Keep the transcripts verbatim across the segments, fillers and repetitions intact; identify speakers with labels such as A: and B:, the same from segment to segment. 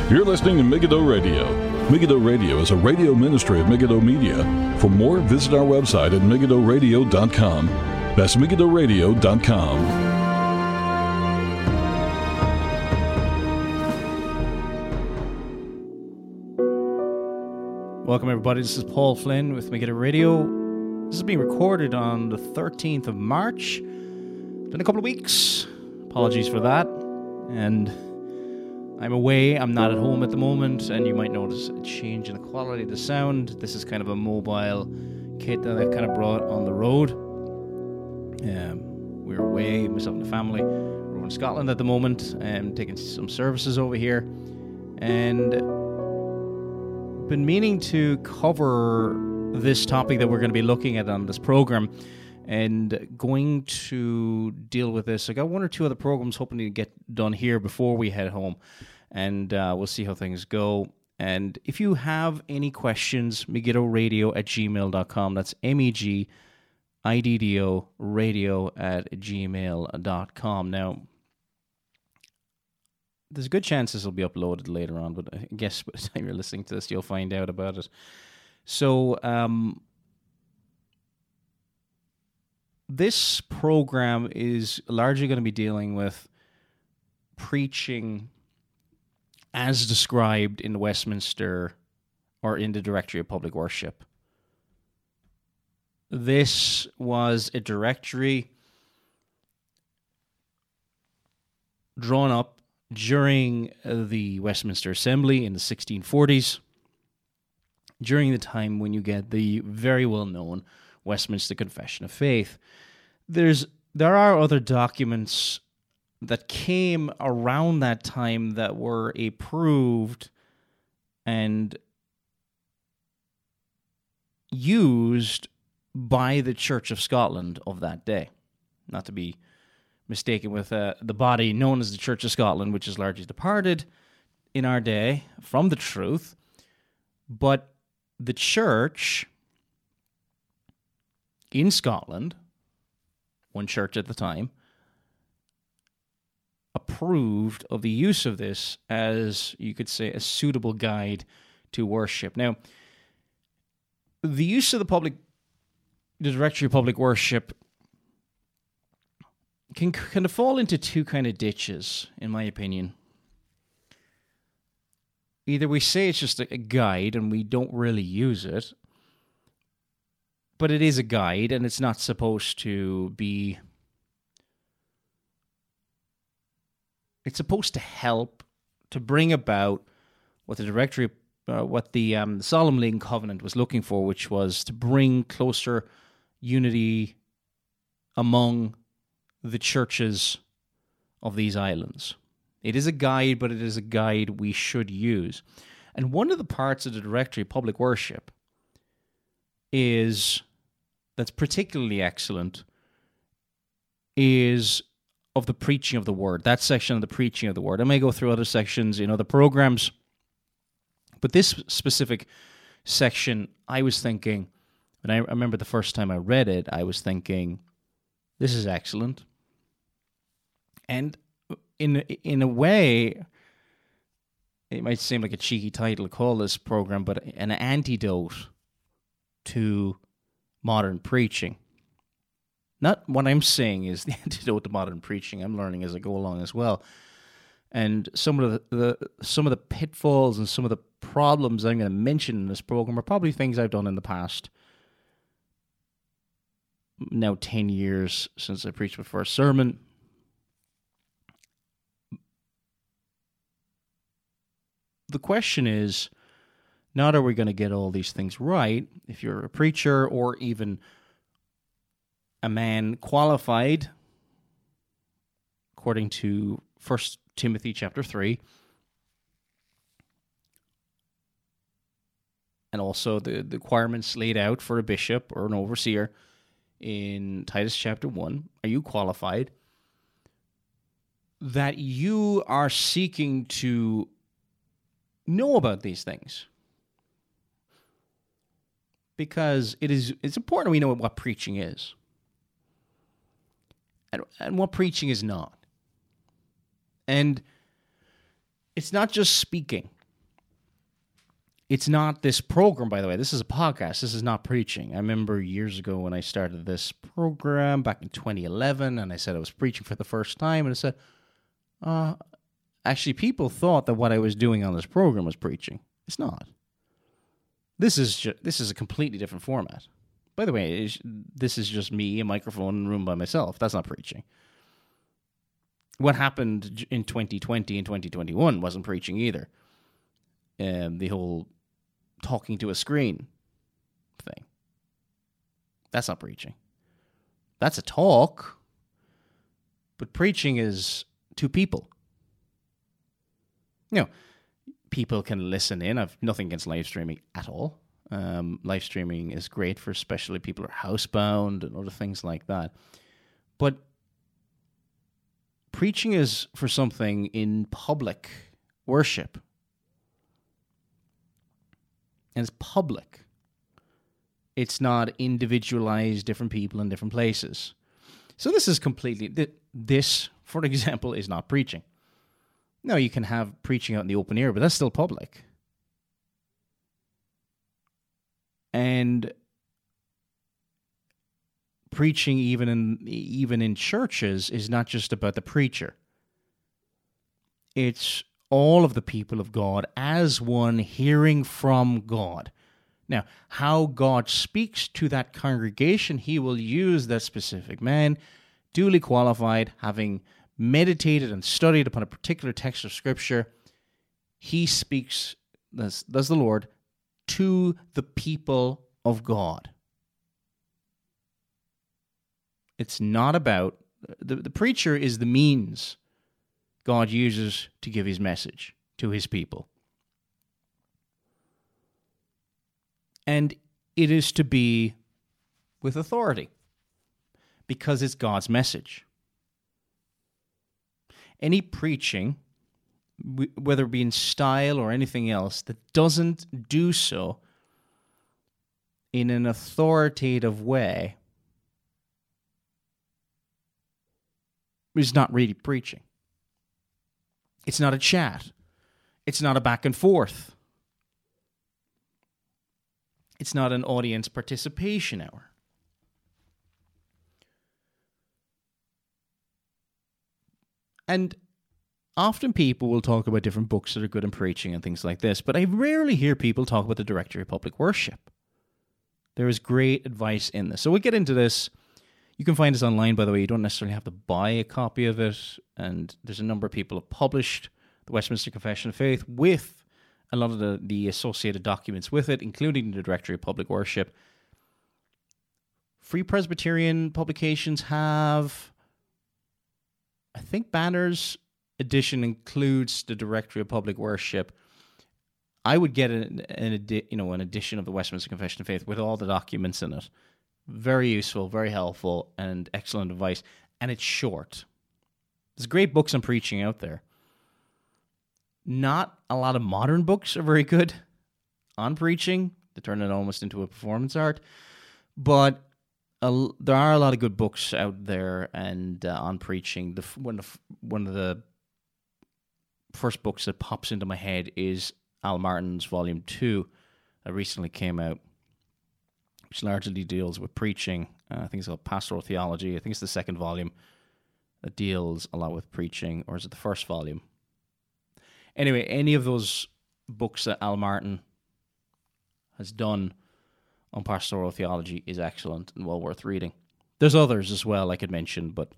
A: You're listening to Megiddo Radio. Megiddo Radio is a radio ministry of Megiddo Media. For more, visit our website at megiddo radio dot com. That's megiddo radio dot com.
B: Welcome, everybody. This is Paul Flynn with Megiddo Radio. This is being recorded on the thirteenth of March. Been a couple of weeks. Apologies for that. And I'm away. I'm not at home at the moment, and you might notice a change in the quality of the sound. This is kind of a mobile kit that I've kind of brought on the road. Um, we're away, myself and the family. We're in Scotland at the moment, and taking some services over here. And been meaning to cover this topic that we're going to be looking at on this program, and going to deal with this. I got one or two other programs hoping to get done here before we head home, and uh, we'll see how things go. And if you have any questions, megiddo radio at gmail dot com. That's M E G I D D O radio at gmail dot com. Now, there's a good chance this will be uploaded later on, but I guess by the time you're listening to this, you'll find out about it. So, um, this program is largely going to be dealing with preaching as described in the Westminster or in the Directory of Public Worship. This was a directory drawn up during the Westminster Assembly in the sixteen forties, during the time when you get the very well-known Westminster Confession of Faith. There's there are other documents that came around that time that were approved and used by the Church of Scotland of that day. Not to be mistaken with uh, the body known as the Church of Scotland, which is largely departed in our day from the truth. But the church in Scotland, one church at the time, approved of the use of this as, you could say, a suitable guide to worship. Now, the use of the public, the Directory of Public Worship can kind of fall into two kind of ditches, in my opinion. Either we say it's just a guide and we don't really use it, but it is a guide and it's not supposed to be... It's supposed to help to bring about what the Directory, uh, what the um, Solemn League Covenant was looking for, which was to bring closer unity among the churches of these islands. It is a guide, but it is a guide we should use. And one of the parts of the Directory of Public Worship is, that's particularly excellent, is of the preaching of the word. That section of the preaching of the word. I may go through other sections in other programs, but this specific section, I was thinking, and I remember the first time I read it, I was thinking, this is excellent. And in in a way, it might seem like a cheeky title to call this program, but an antidote to modern preaching. Not what I'm saying is the antidote to modern preaching. I'm learning as I go along as well. And some of the, the some of the pitfalls and some of the problems I'm going to mention in this program are probably things I've done in the past. Now ten years since I preached my first sermon. The question is, not are we going to get all these things right, if you're a preacher or even a man qualified, according to First Timothy chapter three, and also the, the requirements laid out for a bishop or an overseer in Titus chapter one. Are you qualified? That you are seeking to know about these things. Because it is it's important we know what preaching is. And, and what preaching is not. And it's not just speaking. It's not this program, by the way. This is a podcast. This is not preaching. I remember years ago when I started this program back in twenty eleven, and I said I was preaching for the first time, and I said, uh, actually, people thought that what I was doing on this program was preaching. It's not. This is ju- this is a completely different format. By the way, it's, this is just me, a microphone, in a room by myself. That's not preaching. What happened in twenty twenty and twenty twenty-one wasn't preaching either. Um, the whole talking to a screen thing. That's not preaching. That's a talk. But preaching is to people. You know, people can listen in. I've nothing against live streaming at all. Um, live streaming is great for especially people who are housebound and other things like that. But preaching is for something in public worship. And it's public. It's not individualized, different people in different places. So this is completely, this, for example, is not preaching. No, you can have preaching out in the open air, but that's still public. And preaching even in even in churches is not just about the preacher. It's all of the people of God as one hearing from God. Now, how God speaks to that congregation, he will use that specific man, duly qualified, having meditated and studied upon a particular text of Scripture. He speaks, that's, that's the Lord, to the people of God. It's not about, the, the preacher is the means God uses to give his message to his people. And it is to be with authority because it's God's message. Any preaching, whether it be in style or anything else, that doesn't do so in an authoritative way is not really preaching. It's not a chat. It's not a back and forth. It's not an audience participation hour. And often people will talk about different books that are good in preaching and things like this, but I rarely hear people talk about the Directory of Public Worship. There is great advice in this. So we'll get into this. You can find this online, by the way. You don't necessarily have to buy a copy of it. And there's a number of people who have published the Westminster Confession of Faith with a lot of the, the associated documents with it, including the Directory of Public Worship. Free Presbyterian publications have, I think Banner's edition includes the Directory of Public Worship. I would get an, an, edi- you know, an edition of the Westminster Confession of Faith with all the documents in it. Very useful, very helpful, and excellent advice. And it's short. There's great books on preaching out there. Not a lot of modern books are very good on preaching. They turn it almost into a performance art. But a, there are a lot of good books out there and uh, on preaching. The one of one of the first books that pops into my head is Al Martin's Volume Two, that recently came out, which largely deals with preaching. Uh, I think it's called Pastoral Theology. I think it's the second volume that deals a lot with preaching, or is it the first volume? Anyway, any of those books that Al Martin has done on pastoral theology is excellent and well worth reading. There's others as well I could mention, but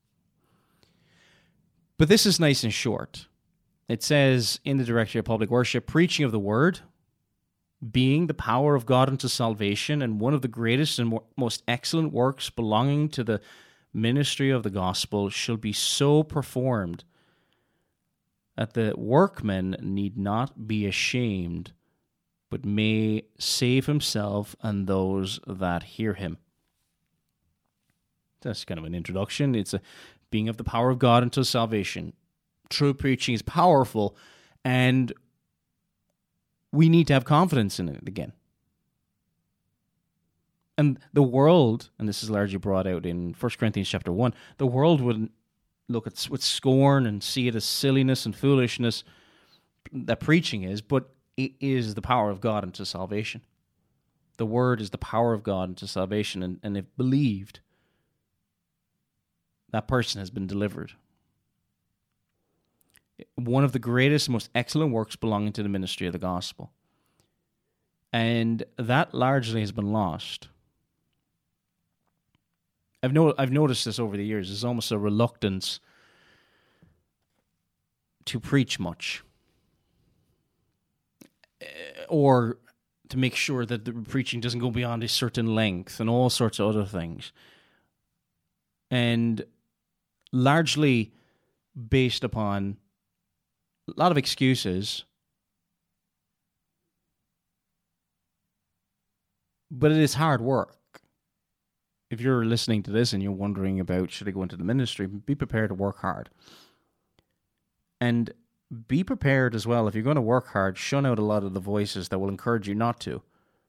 B: but this is nice and short. It says in the Directory of Public Worship, preaching of the Word, being the power of God unto salvation, and one of the greatest and most excellent works belonging to the ministry of the gospel, shall be so performed that the workman need not be ashamed, but may save himself and those that hear him. That's kind of an introduction. It's a being of the power of God unto salvation. True preaching is powerful, and we need to have confidence in it again. And the world, and this is largely brought out in First Corinthians chapter one, the world would look at with scorn and see it as silliness and foolishness that preaching is, but it is the power of God unto salvation. The word is the power of God unto salvation, and, and if believed, that person has been delivered. One of the greatest, most excellent works belonging to the ministry of the gospel. And that largely has been lost. I've no, I've noticed this over the years. There's almost a reluctance to preach much, or to make sure that the preaching doesn't go beyond a certain length, and all sorts of other things. And largely based upon a lot of excuses, but it is hard work. If you're listening to this and you're wondering about, should I go into the ministry, be prepared to work hard. And be prepared as well, if you're going to work hard, shun out a lot of the voices that will encourage you not to.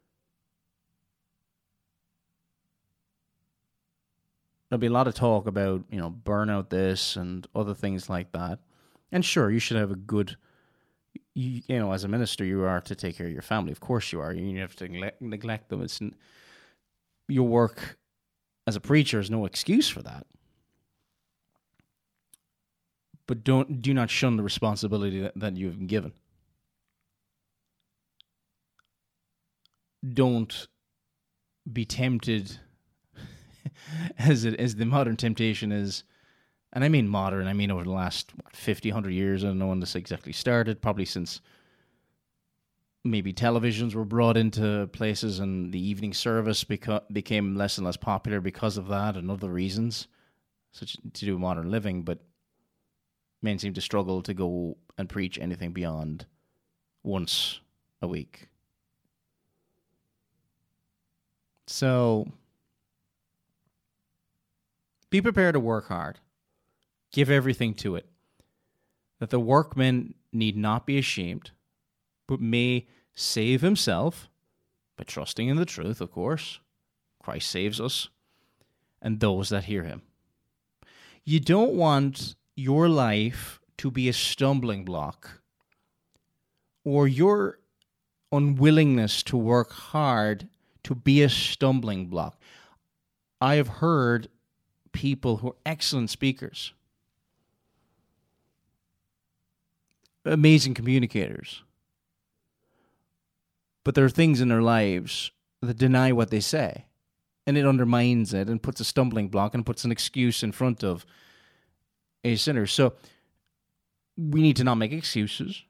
B: There'll be a lot of talk about, you know, burnout this and other things like that. And sure, you should have a good, you, you know, as a minister, you are to take care of your family. Of course you are. You have to neglect, neglect them. It's, your work as a preacher is no excuse for that. But don't do not shun the responsibility that, that you've been given. Don't be tempted, as it as the modern temptation is, and I mean modern, I mean over the last what, fifty, one hundred years. I don't know when this exactly started, probably since maybe televisions were brought into places and the evening service beca- became less and less popular because of that and other reasons, such to do with modern living, but men seem to struggle to go and preach anything beyond once a week. So, be prepared to work hard. Give everything to it. That the workman need not be ashamed, but may save himself by trusting in the truth, of course. Christ saves us, and those that hear him. You don't want your life to be a stumbling block, or your unwillingness to work hard to be a stumbling block. I have heard people who are excellent speakers, amazing communicators, but there are things in their lives that deny what they say, and it undermines it and puts a stumbling block and puts an excuse in front of a sinner. So we need to not make excuses.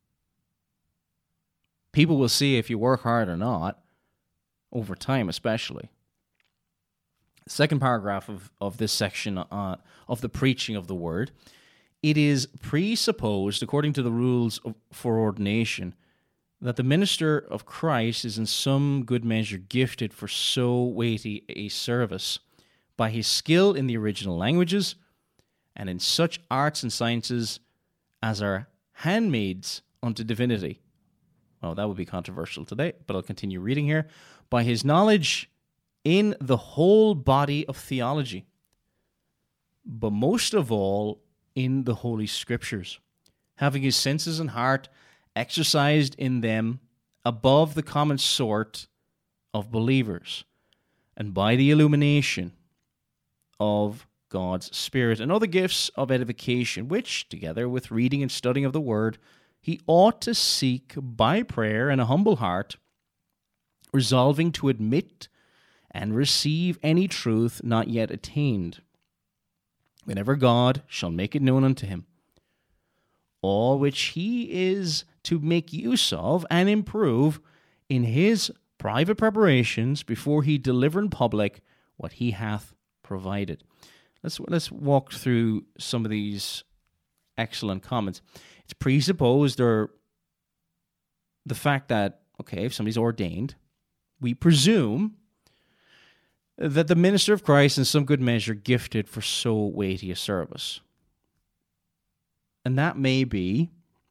B: People will see if you work hard or not, over time especially. Second paragraph of, of this section uh, of the preaching of the word. It is presupposed, according to the rules of, for ordination, that the minister of Christ is in some good measure gifted for so weighty a service by his skill in the original languages and in such arts and sciences as are handmaids unto divinity. Well, that would be controversial today, but I'll continue reading here. By his knowledge in the whole body of theology, but most of all in the Holy Scriptures, having his senses and heart exercised in them above the common sort of believers, and by the illumination of God's Spirit and other gifts of edification, which, together with reading and studying of the Word, he ought to seek by prayer and a humble heart, resolving to admit and receive any truth not yet attained, whenever God shall make it known unto him, all which he is to make use of and improve in his private preparations before he deliver in public what he hath provided. Let's let's walk through some of these excellent comments. It's presupposed, or the fact that, okay, if somebody's ordained, we presume that the minister of Christ in some good measure gifted for so weighty a service. And that may be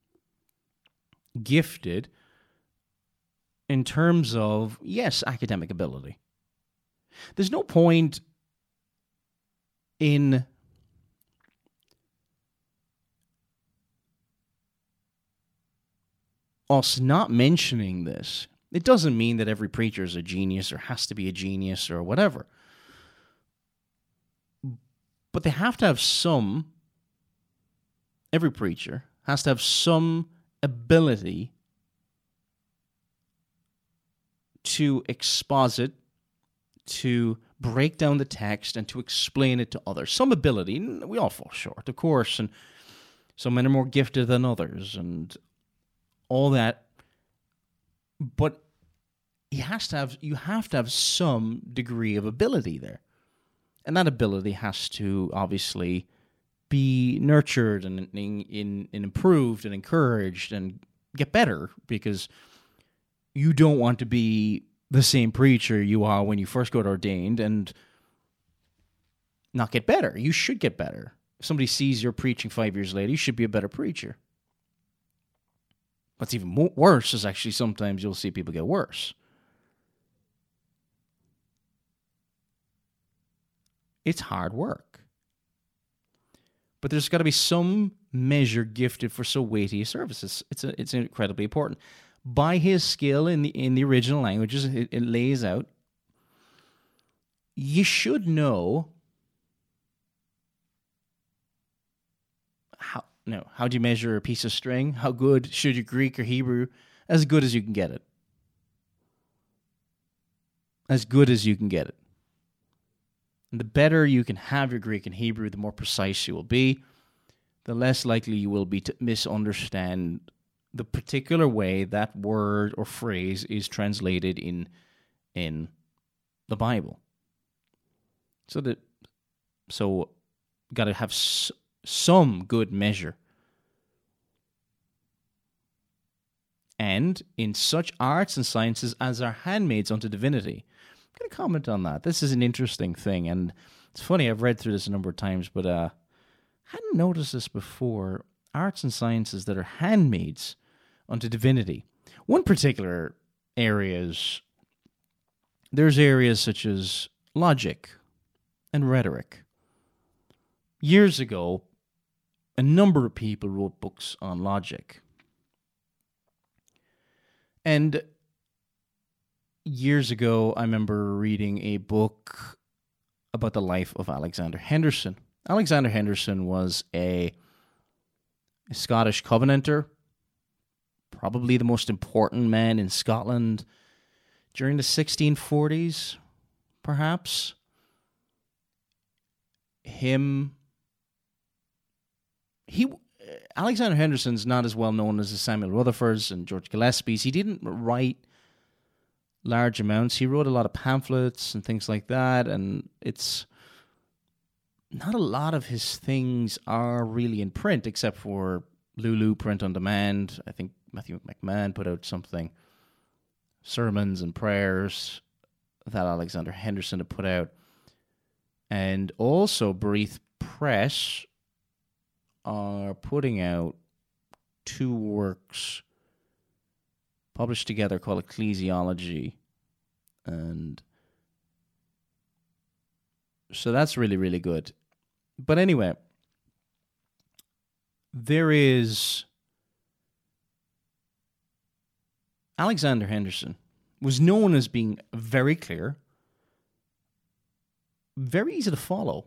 B: gifted in terms of, yes, academic ability. There's no point in us not mentioning this, it doesn't mean that every preacher is a genius or has to be a genius or whatever. But they have to have some, every preacher has to have some ability to exposit, to break down the text, and to explain it to others. Some ability. We all fall short, of course, and some men are more gifted than others, and all that. But you has to have you have to have some degree of ability there, and that ability has to obviously be nurtured and, and, and improved and encouraged and get better, because you don't want to be the same preacher you are when you first got ordained and not get better. You should get better. If somebody sees you're preaching five years later, you should be a better preacher. What's even more worse is actually sometimes you'll see people get worse. It's hard work. But there's got to be some measure gifted for so weighty a service. It's, it's, a, it's incredibly important. By his skill in the in the original languages, it, it lays out, you should know how no how do you measure a piece of string? How good should your Greek or Hebrew? As good as you can get it. As good as you can get it. And the better you can have your Greek and Hebrew, the more precise you will be, the less likely you will be to misunderstand the particular way that word or phrase is translated in in the Bible. So that so got to have s- some good measure. And in such arts and sciences as are handmaids unto divinity. I'm going to comment on that. This is an interesting thing, and it's funny, I've read through this a number of times, but uh, I hadn't noticed this before. Arts and sciences that are handmaids unto divinity. One particular area is, there's areas such as logic and rhetoric. Years ago, a number of people wrote books on logic. And years ago, I remember reading a book about the life of Alexander Henderson. Alexander Henderson was a, a Scottish Covenanter, probably the most important man in Scotland during the sixteen forties, perhaps. Him, he, Alexander Henderson's not as well known as the Samuel Rutherfords and George Gillespie's. He didn't write large amounts. He wrote a lot of pamphlets and things like that, and it's not a lot of his things are really in print, except for Lulu Print on Demand. I think Matthew McMahon put out something, sermons and prayers that Alexander Henderson had put out. And also Breath Press are putting out two works published together called Ecclesiology. And so that's really, really good. But anyway, there is Alexander Henderson was known as being very clear, very easy to follow.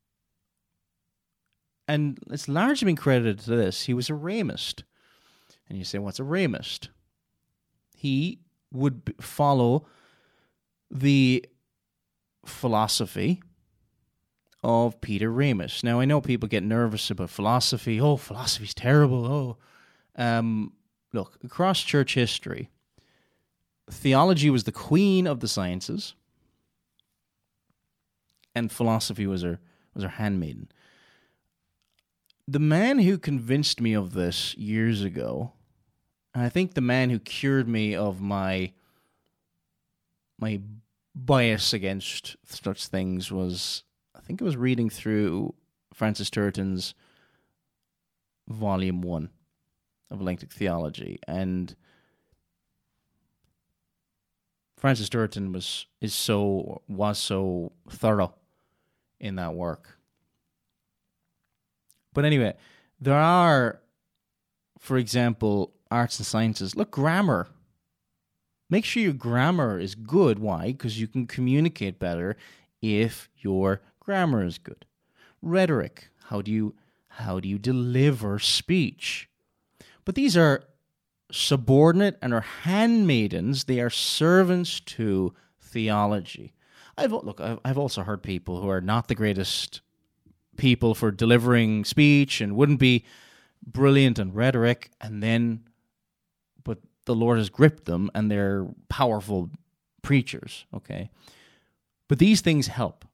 B: And it's largely been credited to this. He was a Ramist. And you say, what's a Ramist? He would b- follow the philosophy of Peter Ramus. Now, I know people get nervous about philosophy. Oh, philosophy's terrible. Oh, um, look, across church history, theology was the queen of the sciences, and philosophy was her was her handmaiden. The man who convinced me of this years ago, and I think the man who cured me of my my bias against such things was, I think it was reading through Francis Turton's Volume One of Eclectic Theology, and Francis Turton was is so was so thorough in that work. But anyway, there are, for example, arts and sciences. Look, grammar. Make sure your grammar is good. Why? Because you can communicate better if your grammar is good. Rhetoric. How do you how do you deliver speech? But these are subordinate and are handmaidens. They are servants to theology. I've look. I've also heard people who are not the greatest people for delivering speech and wouldn't be brilliant in rhetoric, and then, but the Lord has gripped them and they're powerful preachers. Okay, but these things help,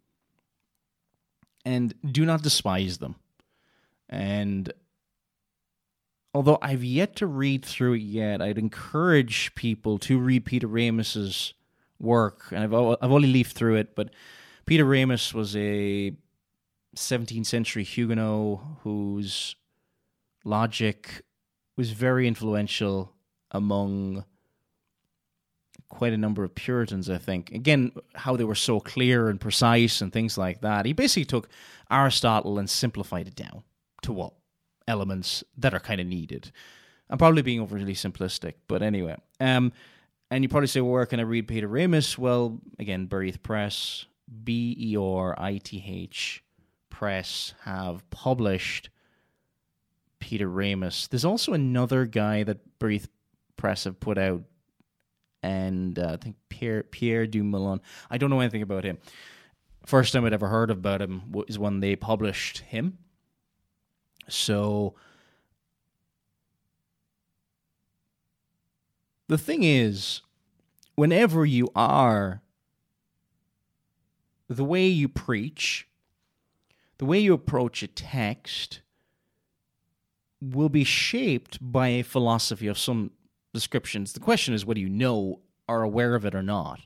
B: and do not despise them. And although I've yet to read through it yet, I'd encourage people to read Peter Rames's work. And I've I've only leafed through it, but Peter Rames was a seventeenth century Huguenot whose logic was very influential among quite a number of Puritans, I think. Again, how they were so clear and precise and things like that. He basically took Aristotle and simplified it down to what elements that are kind of needed. I'm probably being overly simplistic, but anyway. Um, and you probably say, well, where can I read Peter Rames? Well, again, Berith Press, B E R I T H Press have published Peter Rames. There's also another guy that Berith Press have put out, and uh, I think Pierre, Pierre Dumoulin. I don't know anything about him. First time I'd ever heard about him was when they published him. So the thing is, whenever you are, the way you preach, the way you approach a text will be shaped by a philosophy of some descriptions. The question is whether you know, are aware of it or not.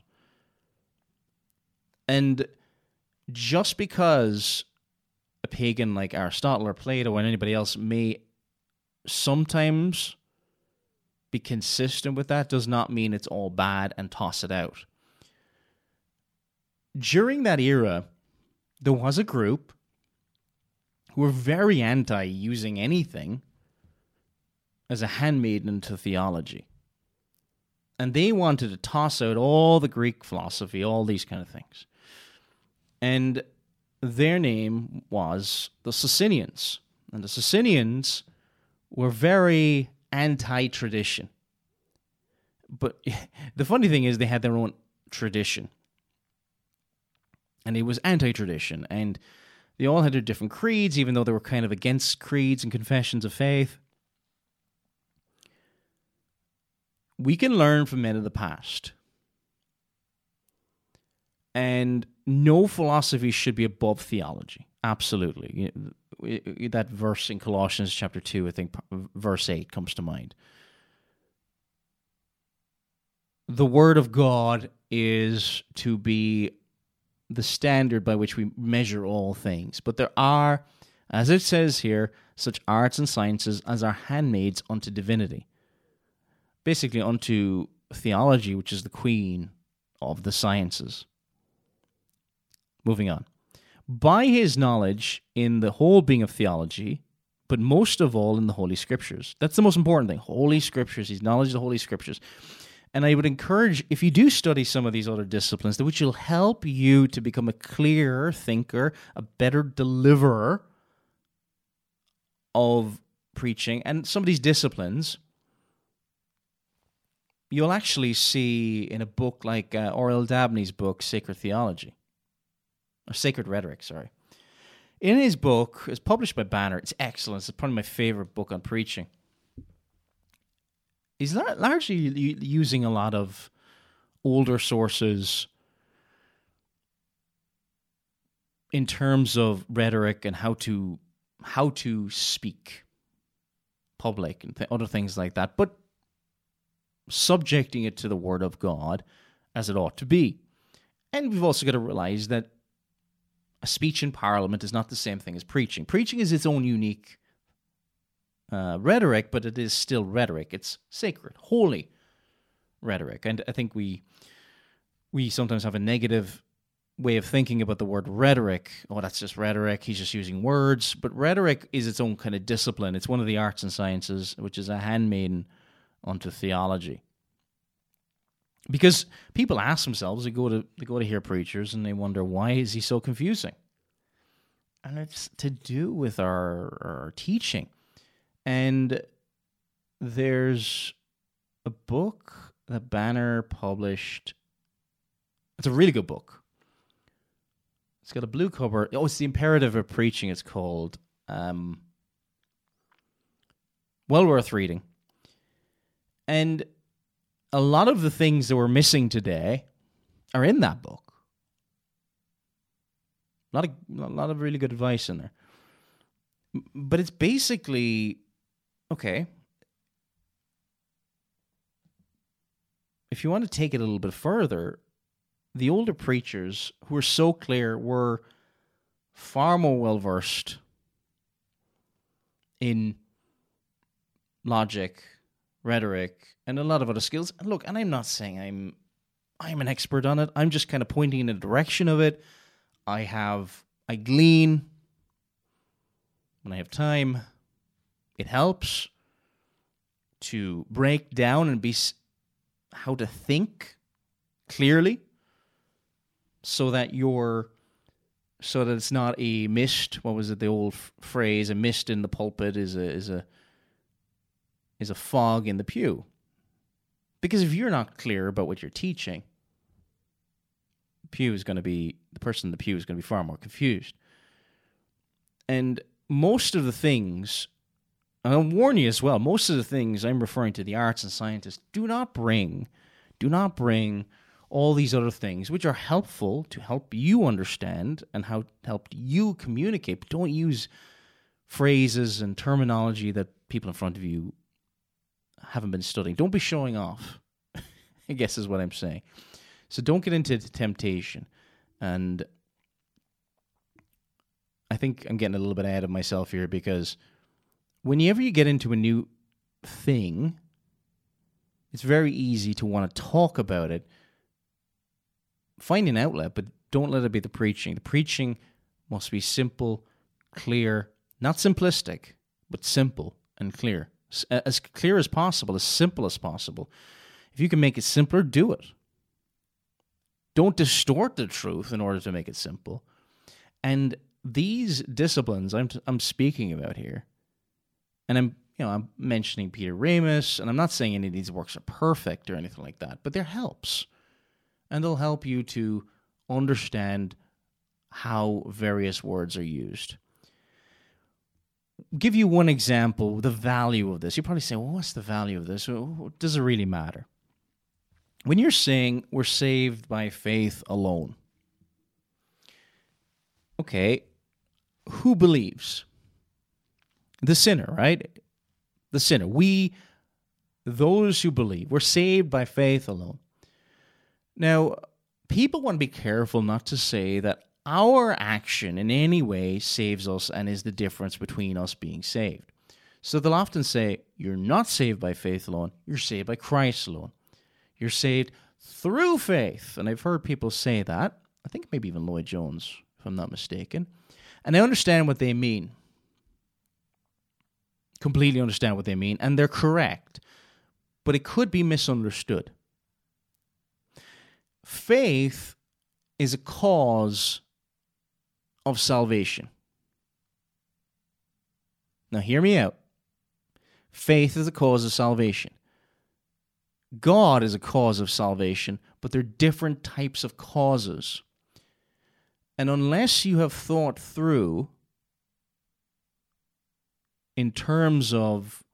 B: And just because a pagan like Aristotle or Plato or anybody else may sometimes be consistent with that does not mean it's all bad and toss it out. During that era, there was a group who were very anti using anything as a handmaiden to theology. And they wanted to toss out all the Greek philosophy, all these kind of things. And their name was the Socinians. And the Socinians were very anti-tradition. But the funny thing is they had their own tradition. And it was anti-tradition. And they all had their different creeds, even though they were kind of against creeds and confessions of faith. We can learn from men of the past. And no philosophy should be above theology. Absolutely. That verse in Colossians chapter two, I think verse eight comes to mind. The word of God is to be the standard by which we measure all things. But there are, as it says here, such arts and sciences as are handmaids unto divinity. Basically unto theology, which is the queen of the sciences. Moving on. By his knowledge in the whole being of theology, but most of all in the Holy Scriptures. That's the most important thing. Holy Scriptures. His knowledge of the Holy Scriptures. And I would encourage, if you do study some of these other disciplines, which will help you to become a clearer thinker, a better deliverer of preaching, and some of these disciplines, you'll actually see in a book like uh, Oriel Dabney's book, Sacred Theology, or Sacred Rhetoric, sorry. In his book, it's published by Banner, it's excellent, it's probably my favorite book on preaching. He's largely using a lot of older sources in terms of rhetoric and how to how to speak public and th- other things like that, but subjecting it to the Word of God as it ought to be. And we've also got to realize that a speech in Parliament is not the same thing as preaching. Preaching is its own unique Uh, rhetoric, but it is still rhetoric. It's sacred, holy rhetoric. And I think we we sometimes have a negative way of thinking about the word rhetoric. Oh, that's just rhetoric. He's just using words. But rhetoric is its own kind of discipline. It's one of the arts and sciences, which is a handmaiden unto theology. Because people ask themselves, they go to they go to hear preachers, and they wonder, why is he so confusing? And it's to do with our, our teaching. And there's a book that Banner published. It's a really good book. It's got a blue cover. Oh, it's The Imperative of Preaching, it's called. Um, well worth reading. And a lot of the things that we're missing today are in that book. A lot of, a lot of really good advice in there. But it's basically, okay, if you want to take it a little bit further, the older preachers who were so clear were far more well-versed in logic, rhetoric, and a lot of other skills. And look, and I'm not saying I'm I'm an expert on it. I'm just kind of pointing in the direction of it. I have, I glean when I have time. It helps to break down and be how to think clearly, so that you're, so that it's not a mist. What was it? The old f- phrase: "A mist in the pulpit is a is a is a fog in the pew." Because if you're not clear about what you're teaching, the pew is going to be the person in the pew is going to be far more confused. And most of the things, and I'll warn you as well, most of the things I'm referring to, the arts and scientists, do not bring, do not bring. all these other things, which are helpful to help you understand and how help you communicate, but don't use phrases and terminology that people in front of you haven't been studying. Don't be showing off, I guess is what I'm saying. So don't get into the temptation. And I think I'm getting a little bit ahead of myself here, because whenever you get into a new thing, it's very easy to want to talk about it. Find an outlet, but don't let it be the preaching. The preaching must be simple, clear, not simplistic, but simple and clear. As clear as possible, as simple as possible. If you can make it simpler, do it. Don't distort the truth in order to make it simple. And these disciplines I'm I'm speaking about here, and I'm you know I'm mentioning Peter Ramus, and I'm not saying any of these works are perfect or anything like that, but they're helps. And they'll help you to understand how various words are used. Give you one example, the value of this. You probably say, well, what's the value of this? Does it really matter? When you're saying we're saved by faith alone, okay, who believes? The sinner, right? The sinner. We, those who believe, we're saved by faith alone. Now, people want to be careful not to say that our action in any way saves us and is the difference between us being saved. So they'll often say, you're not saved by faith alone, you're saved by Christ alone. You're saved through faith. And I've heard people say that. I think maybe even Lloyd Jones, if I'm not mistaken. And I understand what they mean. Completely understand what they mean. And they're correct. But it could be misunderstood. Faith is a cause of salvation. Now, hear me out. Faith is a cause of salvation. God is a cause of salvation, but they're different types of causes. And unless you have thought through in terms of,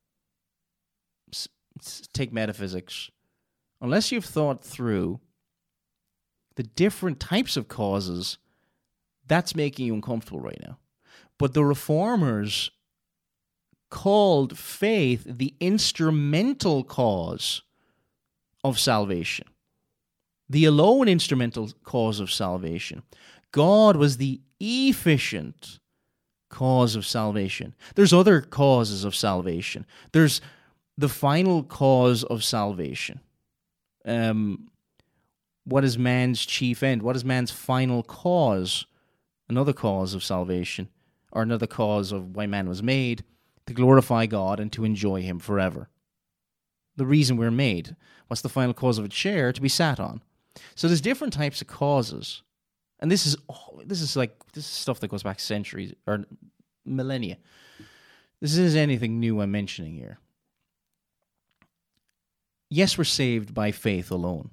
B: take metaphysics, unless you've thought through the different types of causes, that's making you uncomfortable right now. But the Reformers called faith the instrumental cause of salvation, the alone instrumental cause of salvation. God was the efficient cause of salvation. There's other causes of salvation. There's the final cause of salvation. Um... What is man's chief end? What is man's final cause? Another cause of salvation, or another cause of why man was made, to glorify God and to enjoy him forever. The reason we're made. What's the final cause of a chair? To be sat on. So there's different types of causes. And this is oh, this is like this is stuff that goes back centuries or millennia. This isn't anything new I'm mentioning here. Yes, we're saved by faith alone.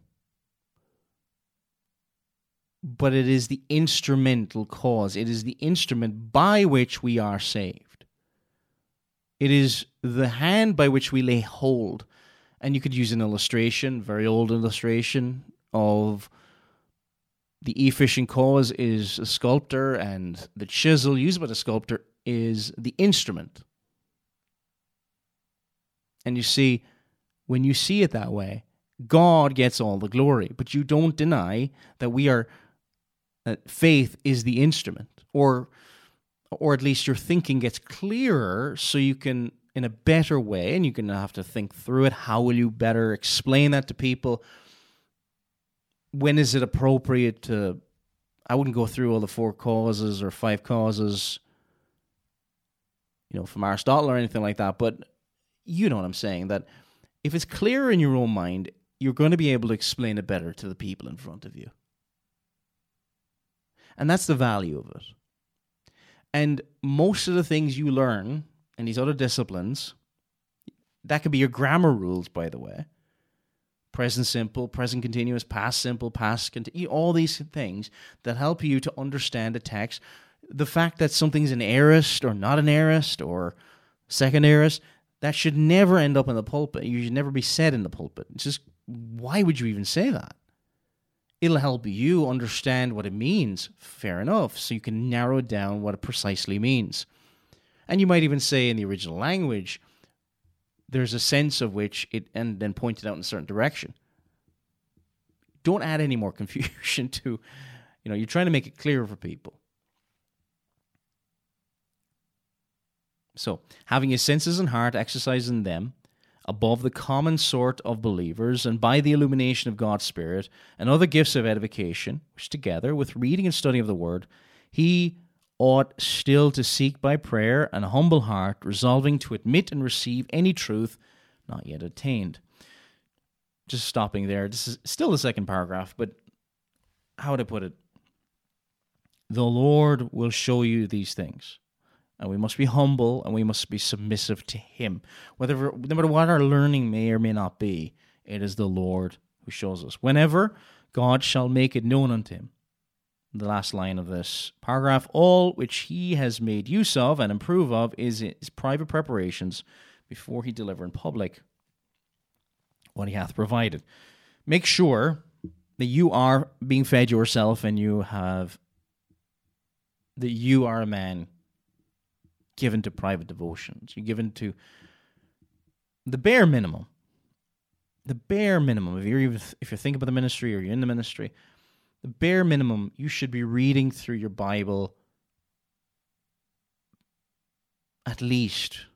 B: But it is the instrumental cause. It is the instrument by which we are saved. It is the hand by which we lay hold. And you could use an illustration, very old illustration, of the efficient cause is a sculptor, and the chisel used by the sculptor is the instrument. And you see, when you see it that way, God gets all the glory. But you don't deny that we are... that faith is the instrument, or or at least your thinking gets clearer so you can, in a better way, and you're going to have to think through it, how will you better explain that to people? When is it appropriate to, I wouldn't go through all the four causes or five causes, you know, from Aristotle or anything like that, but you know what I'm saying, that if it's clear in your own mind, you're going to be able to explain it better to the people in front of you. And that's the value of it. And most of the things you learn in these other disciplines, that could be your grammar rules, by the way. Present simple, present continuous, past simple, past continuous, all these things that help you to understand a text. The fact that something's an aorist or not an aorist or second aorist, that should never end up in the pulpit. You should never be said in the pulpit. It's just, why would you even say that? It'll help you understand what it means, fair enough, so you can narrow down what it precisely means. And you might even say in the original language, there's a sense of which it, and then point it out in a certain direction. Don't add any more confusion to, you know, you're trying to make it clearer for people. So, having his senses and heart, exercising them above the common sort of believers, and by the illumination of God's Spirit and other gifts of edification, which together with reading and study of the Word, he ought still to seek by prayer and a humble heart, resolving to admit and receive any truth not yet attained. Just stopping there. This is still the second paragraph, but how would I put it? The Lord will show you these things. And we must be humble, and we must be submissive to him. Whether, no matter what our learning may or may not be, it is the Lord who shows us. Whenever God shall make it known unto him. The last line of this paragraph, all which he has made use of and improve of is his private preparations before he deliver in public what he hath provided. Make sure that you are being fed yourself, and you have, that you are a man given to private devotions. You're given to the bare minimum. The bare minimum. If you're even, if you're thinking about the ministry or you're in the ministry, the bare minimum, you should be reading through your Bible at least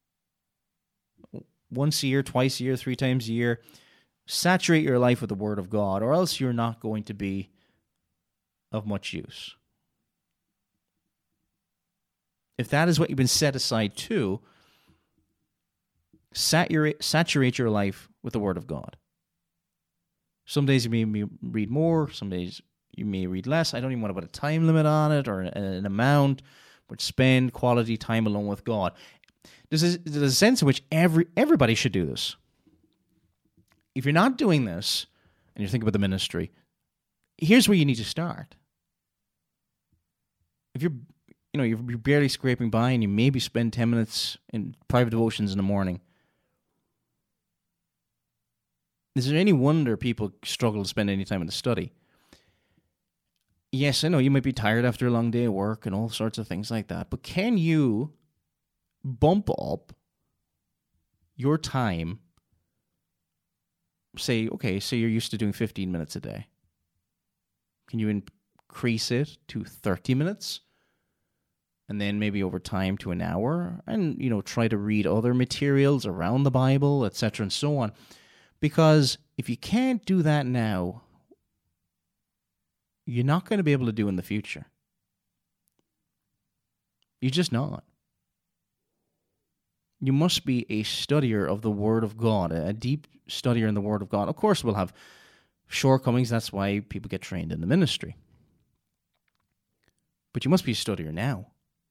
B: once a year, twice a year, three times a year. Saturate your life with the Word of God, or else you're not going to be of much use. If that is what you've been set aside to, saturate, saturate your life with the Word of God. Some days you may read more, some days you may read less. I don't even want to put a time limit on it or an amount, but spend quality time alone with God. There's a, there's a sense in which every everybody should do this. If you're not doing this, and you're thinking about the ministry, here's where you need to start. If you're You know, you're barely scraping by, and you maybe spend ten minutes in private devotions in the morning. Is there any wonder people struggle to spend any time in the study? Yes, I know you might be tired after a long day of work and all sorts of things like that, but can you bump up your time? Say, okay, so you're used to doing fifteen minutes a day. Can you increase it to thirty minutes? And then maybe over time to an hour, and, you know, try to read other materials around the Bible, et cetera, and so on. Because if you can't do that now, you're not going to be able to do in the future. You're just not. You must be a studier of the Word of God, a deep studier in the Word of God. Of course, we'll have shortcomings. That's why people get trained in the ministry. But you must be a studier now.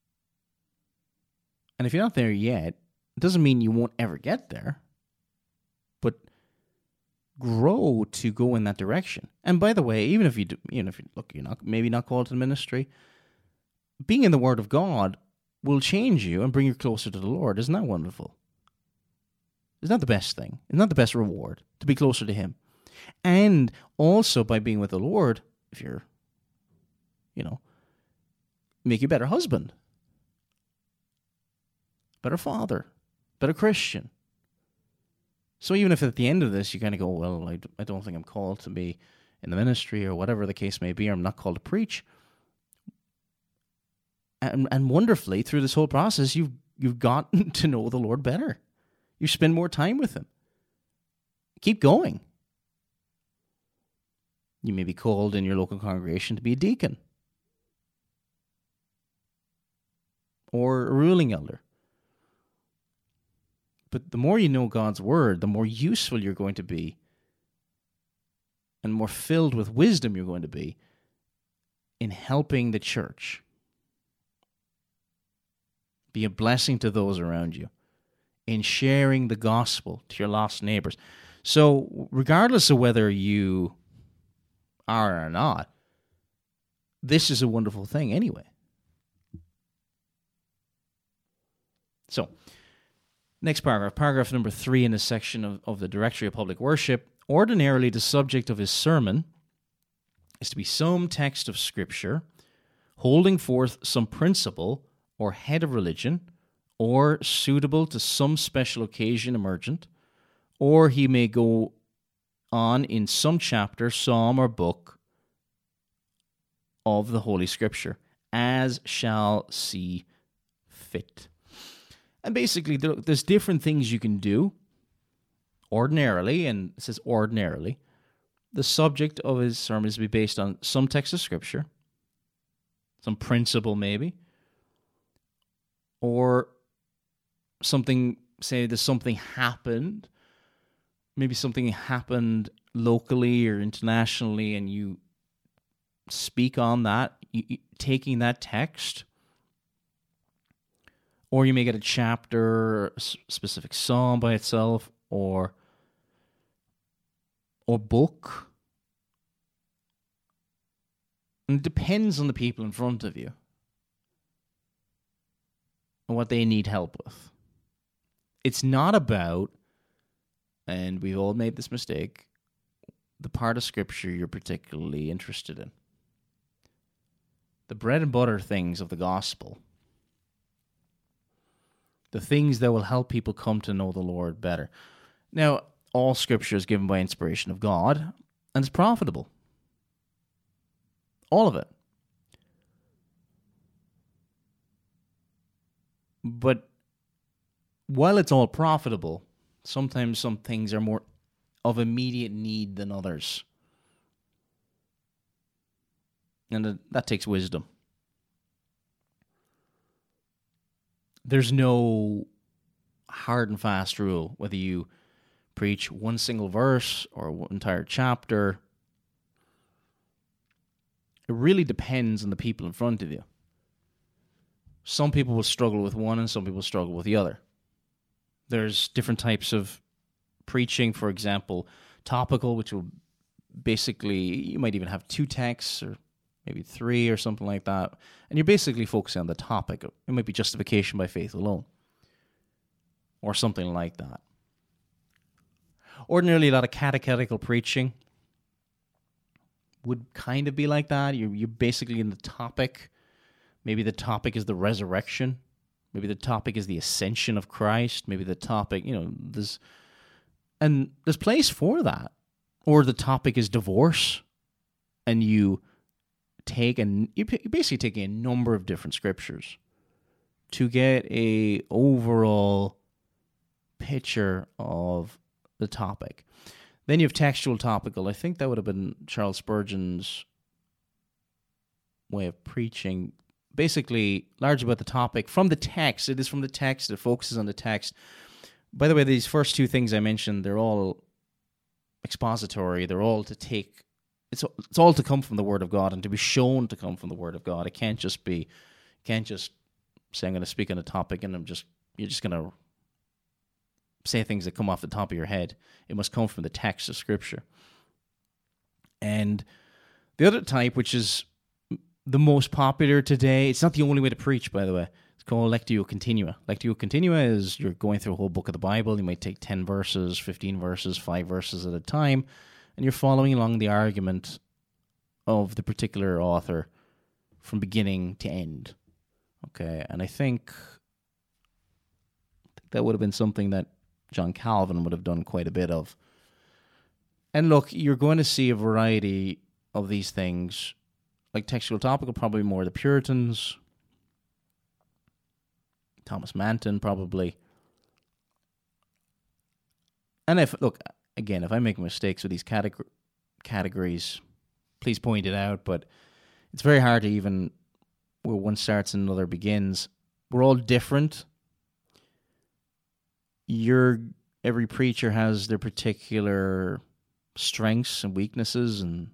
B: And if you're not there yet, it doesn't mean you won't ever get there. But grow to go in that direction. And by the way, even if you do, you know, if you look, you're not maybe not called to the ministry, being in the Word of God will change you and bring you closer to the Lord. Isn't that wonderful? Isn't that the best thing? Isn't that the best reward, to be closer to Him? And also by being with the Lord, if you're, you know, make you a better husband, better father, better Christian. So even if at the end of this you kind of go, well, I, I don't think I'm called to be in the ministry or whatever the case may be, or I'm not called to preach, and, and wonderfully through this whole process, you've you've gotten to know the Lord better. You spend more time with Him. Keep going. You may be called in your local congregation to be a deacon or a ruling elder. But the more you know God's Word, the more useful you're going to be and more filled with wisdom you're going to be in helping the church. Be a blessing to those around you, in sharing the gospel to your lost neighbors. So regardless of whether you are or not, this is a wonderful thing anyway. So, next paragraph, paragraph number three in this section of, of the Directory of Public Worship. Ordinarily, the subject of his sermon is to be some text of Scripture holding forth some principle or head of religion, or suitable to some special occasion emergent, or he may go on in some chapter, psalm, or book of the Holy Scripture, as shall see fit. And basically, there's different things you can do ordinarily, and it says ordinarily. The subject of his sermon is to be based on some text of Scripture, some principle maybe, or something, say there's something happened, maybe something happened locally or internationally, and you speak on that, you, you, taking that text. Or you may get a chapter, a specific psalm by itself, or or book. And it depends on the people in front of you and what they need help with. It's not about, and we've all made this mistake, the part of Scripture you're particularly interested in. The bread and butter things of the gospel, the things that will help people come to know the Lord better. Now, all Scripture is given by inspiration of God, and it's profitable. All of it. But while it's all profitable, sometimes some things are more of immediate need than others. And that takes wisdom. There's no hard and fast rule, whether you preach one single verse or one entire chapter. It really depends on the people in front of you. Some people will struggle with one and some people struggle with the other. There's different types of preaching, for example, topical, which will basically, you might even have two texts or maybe three or something like that, and you're basically focusing on the topic. It might be justification by faith alone, or something like that. Ordinarily, a lot of catechetical preaching would kind of be like that. You're, you're basically in the topic. Maybe the topic is the resurrection. Maybe the topic is the ascension of Christ. Maybe the topic, you know, there's, and there's place for that. Or the topic is divorce, and you take and you're basically taking a number of different scriptures to get a overall picture of the topic. Then you have textual topical. I think that would have been Charles Spurgeon's way of preaching, basically largely about the topic from the text. It is from the text. It focuses on the text. By the way, these first two things I mentioned, they're all expository. They're all to take, it's, it's all to come from the Word of God and to be shown to come from the Word of God. It can't just be, can't just say, I'm going to speak on a topic and I'm just, you're just going to say things that come off the top of your head. It must come from the text of Scripture. And the other type, which is the most popular today, it's not the only way to preach, by the way. It's called Lectio Continua. Lectio Continua is you're going through a whole book of the Bible. You might take ten verses, fifteen verses, five verses at a time, and you're following along the argument of the particular author from beginning to end. Okay, and I think, I think that would have been something that John Calvin would have done quite a bit of. And look, you're going to see a variety of these things, like textual topical, probably more the Puritans, Thomas Manton probably. And if, look, again, if I make mistakes with these categor- categories, please point it out, but it's very hard to even, where one starts and another begins. We're all different. You're, every preacher has their particular strengths and weaknesses, and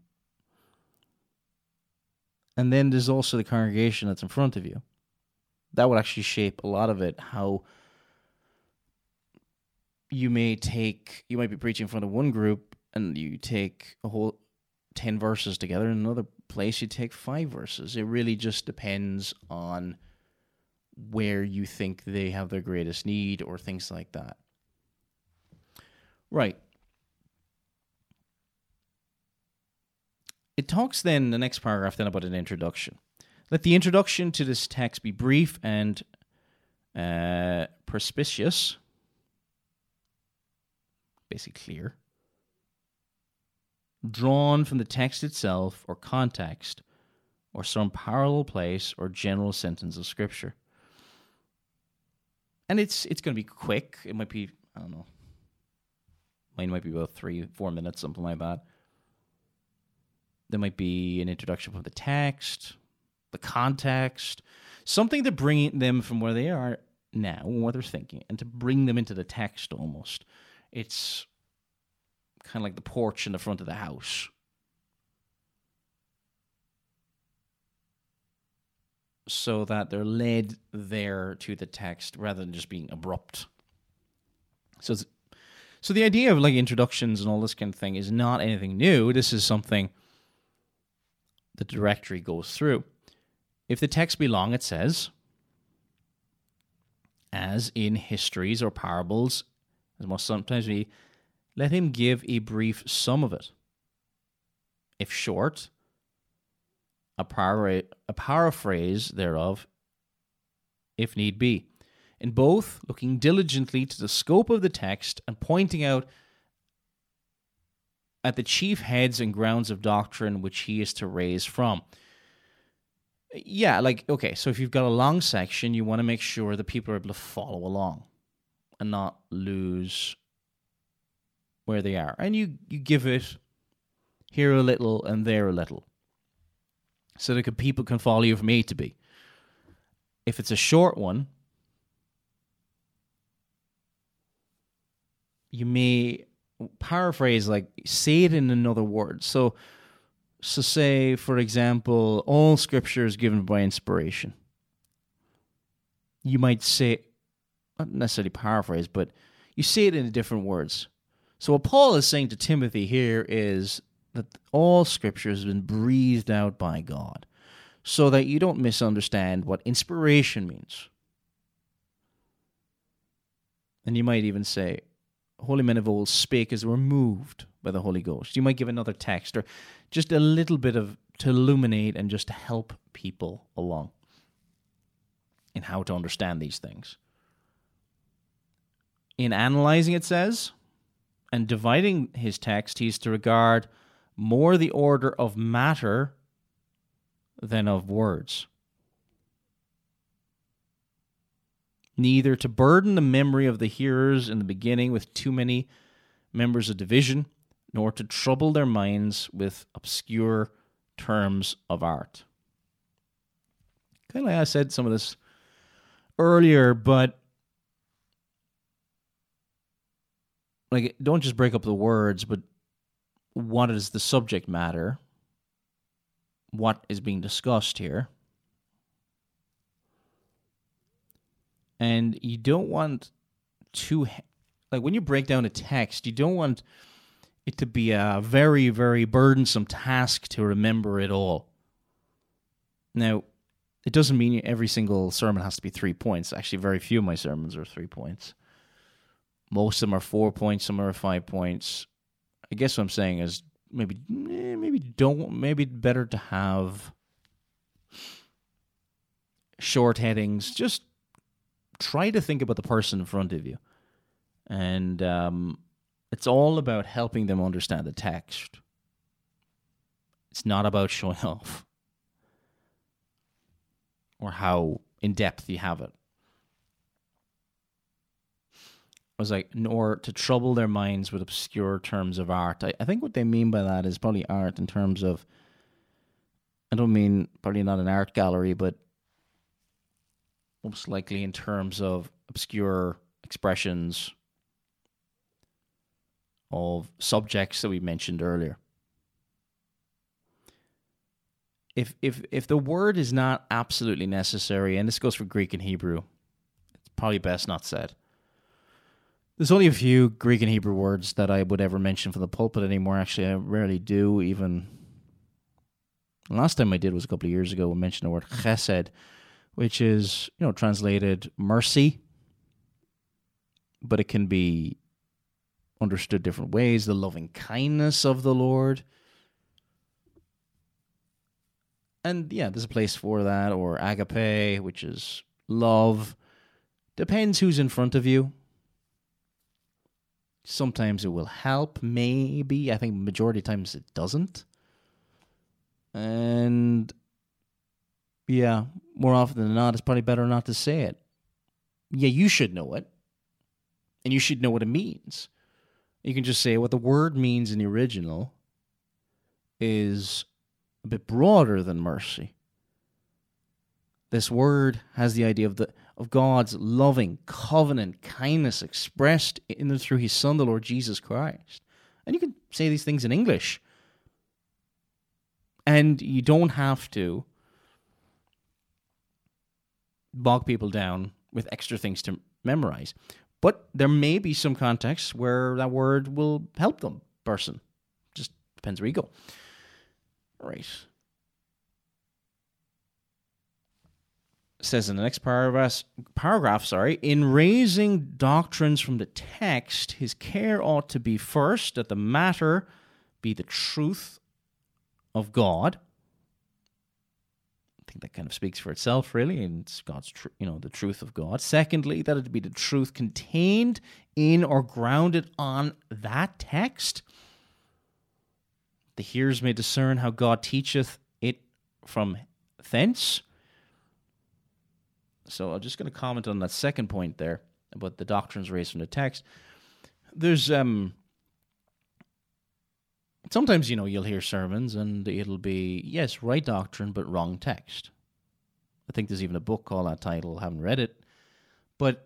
B: and then there's also the congregation that's in front of you. That would actually shape a lot of it, how you may take, you might be preaching in front of one group, and you take a whole ten verses together, in another place you take five verses. It really just depends on where you think they have their greatest need, or things like that. Right. It talks then, the next paragraph, then about an introduction. Let the introduction to this text be brief and uh, perspicuous, basically clear, drawn from the text itself or context, or some parallel place or general sentence of Scripture. And it's it's going to be quick. It might be, I don't know, mine might be about three, four minutes, something like that. There might be an introduction from the text, the context, something to bring them from where they are now, what they're thinking, and to bring them into the text almost. It's kind of like the porch in the front of the house. So that they're led there to the text rather than just being abrupt. So, it's, so the idea of like introductions and all this kind of thing is not anything new. This is something the directory goes through. If the text be long, it says, as in histories or parables, as must sometimes be, let him give a brief sum of it. If short, a, para- a paraphrase thereof, if need be. In both, looking diligently to the scope of the text and pointing out at the chief heads and grounds of doctrine which he is to raise from. Yeah, like, okay, so if you've got a long section, you want to make sure that people are able to follow along and not lose where they are. And you, you give it here a little and there a little, so that people can follow you from A to B. If it's a short one, you may paraphrase, like, say it in another word. So, so say, for example, all Scripture is given by inspiration. You might say, not necessarily paraphrase, but you say it in different words. So what Paul is saying to Timothy here is that all Scripture has been breathed out by God, so that you don't misunderstand what inspiration means. And you might even say, holy men of old spake as they were moved by the Holy Ghost. You might give another text, or just a little bit of, to illuminate and just to help people along in how to understand these things. In analyzing, it says, and dividing his text, he is to regard more the order of matter than of words. Neither to burden the memory of the hearers in the beginning with too many members of division, nor to trouble their minds with obscure terms of art. kind of like I said some of this earlier, but like, don't just break up the words, but what is the subject matter? What is being discussed here? And you don't want to, like, when you break down a text, you don't want it to be a very, very burdensome task to remember it all. Now, it doesn't mean every single sermon has to be three points. Actually, very few of my sermons are three points. Most of them are four points, some are five points. I guess what I'm saying is maybe, eh, maybe don't, maybe better to have short headings. Just try to think about the person in front of you. And um, it's all about helping them understand the text. It's not about showing off or how in-depth you have it. I was like, nor to trouble their minds with obscure terms of art. I, I think what they mean by that is probably art in terms of, I don't mean probably not an art gallery, but most likely in terms of obscure expressions of subjects that we mentioned earlier. If if if the word is not absolutely necessary, and this goes for Greek and Hebrew, it's probably best not said. There's only a few Greek and Hebrew words that I would ever mention from the pulpit anymore. Actually, I rarely do. Even the last time I did was a couple of years ago. I mentioned the word chesed, which is, you know, translated mercy, but it can be understood different ways. The loving kindness of the Lord. And yeah, there's a place for that. Or agape, which is love. Depends who's in front of you. Sometimes it will help, maybe. I think majority of times it doesn't. And yeah, more often than not, it's probably better not to say it. Yeah, you should know it. And you should know what it means. You can just say what the word means in the original is a bit broader than mercy. This word has the idea of the of God's loving covenant kindness expressed in and through His Son, the Lord Jesus Christ. And you can say these things in English. And you don't have to bog people down with extra things to memorize. But there may be some contexts where that word will help them, person. Just depends where you go. All right. It says in the next paragraph, paragraph, sorry, in raising doctrines from the text, his care ought to be first that the matter be the truth of God. I think that kind of speaks for itself, really, and it's God's, tr- you know, the truth of God. Secondly, that it be the truth contained in or grounded on that text. The hearers may discern how God teacheth it from thence. So I'm just going to comment on that second point there about the doctrines raised from the text. There's um sometimes, you know, you'll hear sermons and it'll be, yes, right doctrine, but wrong text. I think there's even a book called that title. I haven't read it. But,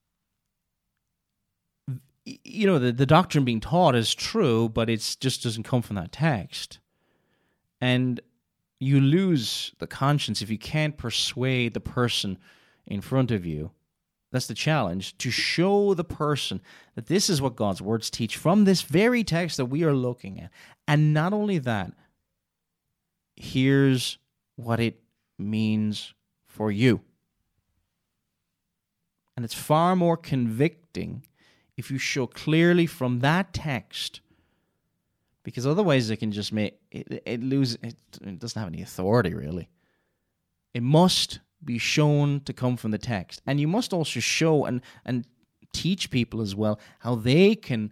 B: you know, the, the doctrine being taught is true, but it just doesn't come from that text. And you lose the conscience if you can't persuade the person in front of you. That's the challenge, to show the person that this is what God's words teach from this very text that we are looking at. And not only that, here's what it means for you. And it's far more convicting if you show clearly from that text, because otherwise it can just make it, it lose, it, it doesn't have any authority, really. It must be shown to come from the text. And you must also show and, and teach people as well how they can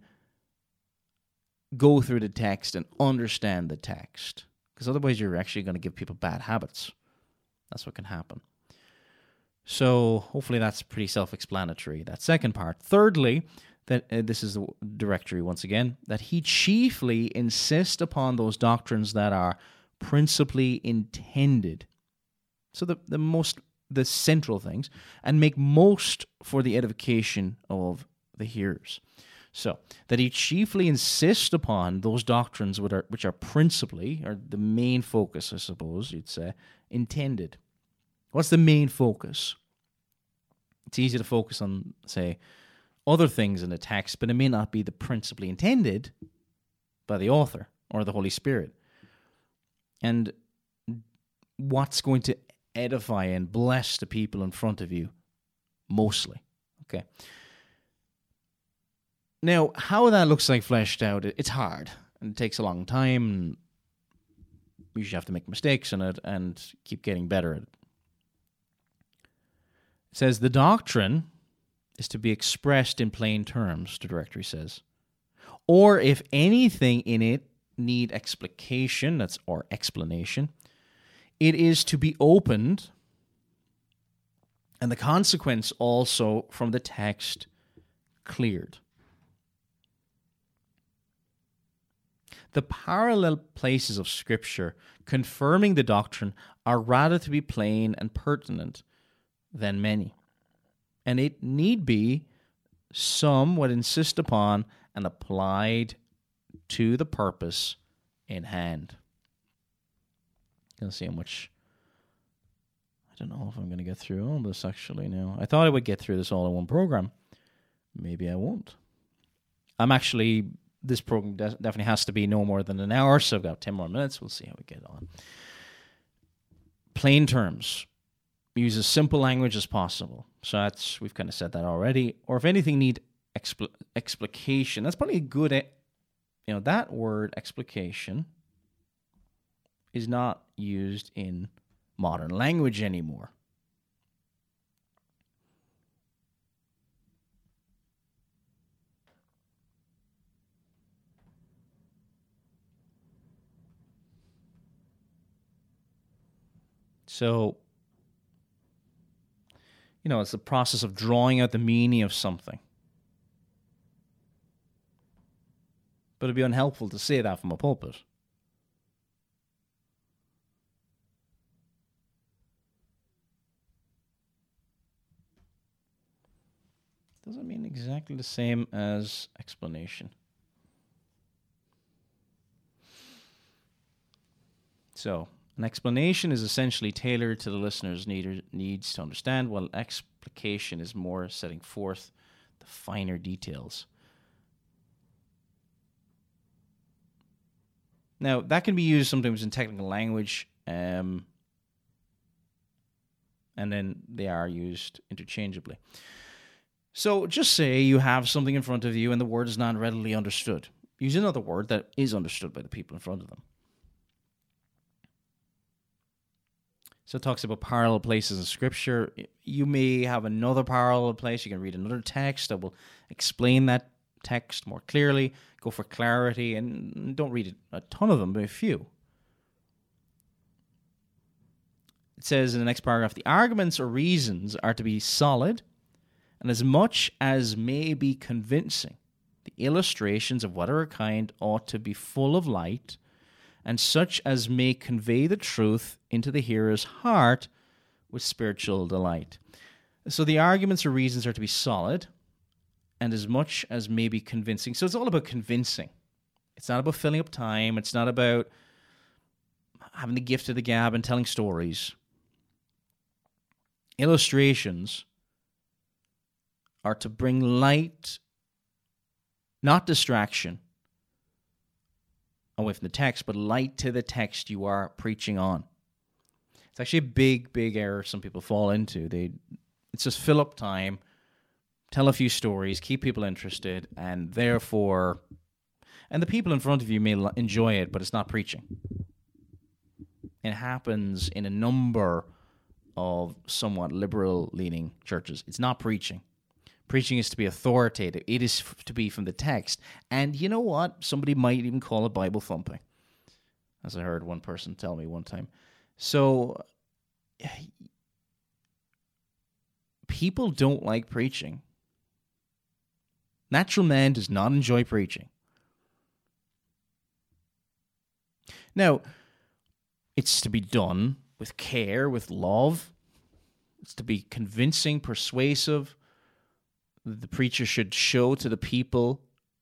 B: go through the text and understand the text. Because otherwise you're actually going to give people bad habits. That's what can happen. So hopefully that's pretty self-explanatory, that second part. Thirdly, that uh, this is the directory once again, that he chiefly insist upon those doctrines that are principally intended So the, the most, the central things, and make most for the edification of the hearers. So, that he chiefly insist upon those doctrines which are, which are principally, or the main focus, I suppose you'd say, intended. What's the main focus? It's easy to focus on, say, other things in the text, but it may not be the principally intended by the author or the Holy Spirit. And what's going to edify and bless the people in front of you mostly. Okay. Now, how that looks like fleshed out, it's hard, and it takes a long time, and you usually have to make mistakes in it and keep getting better at it. It says, the doctrine is to be expressed in plain terms, the directory says. Or if anything in it need explication, that's or explanation, it is to be opened, and the consequence also from the text cleared. The parallel places of Scripture confirming the doctrine are rather to be plain and pertinent than many, and it need be some would insist upon and applied to the purpose in hand. Gonna see how much. I don't know if I'm going to get through all this actually now. I thought I would get through this all in one program. Maybe I won't. I'm actually. This program de- definitely has to be no more than an hour, so I've got ten more minutes. We'll see how we get on. Plain terms. Use as simple language as possible. So that's, we've kind of said that already. Or if anything need expl- explication, that's probably a good, e- you know, that word explication is not used in modern language anymore. So, you know, it's the process of drawing out the meaning of something. But it'd be unhelpful to say that from a pulpit. Doesn't mean exactly the same as explanation. So, an explanation is essentially tailored to the listener's need, needs to understand, while explication is more setting forth the finer details. Now, that can be used sometimes in technical language, um, and then they are used interchangeably. So, just say you have something in front of you and the word is not readily understood. Use another word that is understood by the people in front of them. So it talks about parallel places in Scripture. You may have another parallel place. You can read another text that will explain that text more clearly. Go for clarity, and don't read a ton of them, but a few. It says in the next paragraph, the arguments or reasons are to be solid, and as much as may be convincing. The illustrations of whatever kind ought to be full of light, and such as may convey the truth into the hearer's heart with spiritual delight. So the arguments or reasons are to be solid, and as much as may be convincing. So it's all about convincing. It's not about filling up time. It's not about having the gift of the gab and telling stories. Illustrations are to bring light, not distraction, away from the text, but light to the text you are preaching on. It's actually a big, big error some people fall into. They, it's just fill up time, tell a few stories, keep people interested, and therefore, and the people in front of you may enjoy it, but it's not preaching. It happens in a number of somewhat liberal-leaning churches. It's not preaching. Preaching is to be authoritative. It is f- to be from the text. And you know what? Somebody might even call it Bible thumping, as I heard one person tell me one time. So, people don't like preaching. Natural man does not enjoy preaching. Now, it's to be done with care, with love. It's to be convincing, persuasive. The preacher should show to the people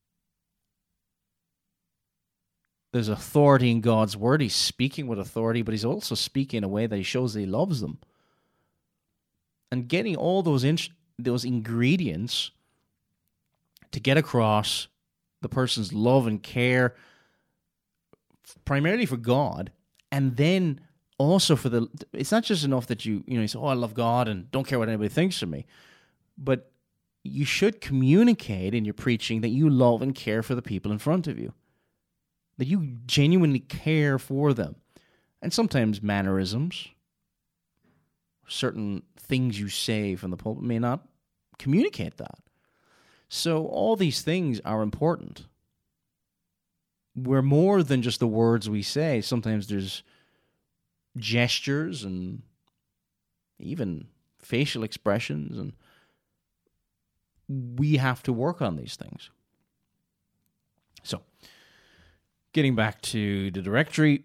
B: there's authority in God's word. He's speaking with authority, but he's also speaking in a way that he shows that he loves them. And getting all those in, those ingredients to get across the person's love and care, primarily for God, and then also for the, it's not just enough that you, you know, you say, oh, I love God and don't care what anybody thinks of me, but you should communicate in your preaching that you love and care for the people in front of you, that you genuinely care for them. And sometimes mannerisms, certain things you say from the pulpit may not communicate that. So all these things are important. We're more than just the words we say. Sometimes there's gestures and even facial expressions, and we have to work on these things. So, getting back to the directory,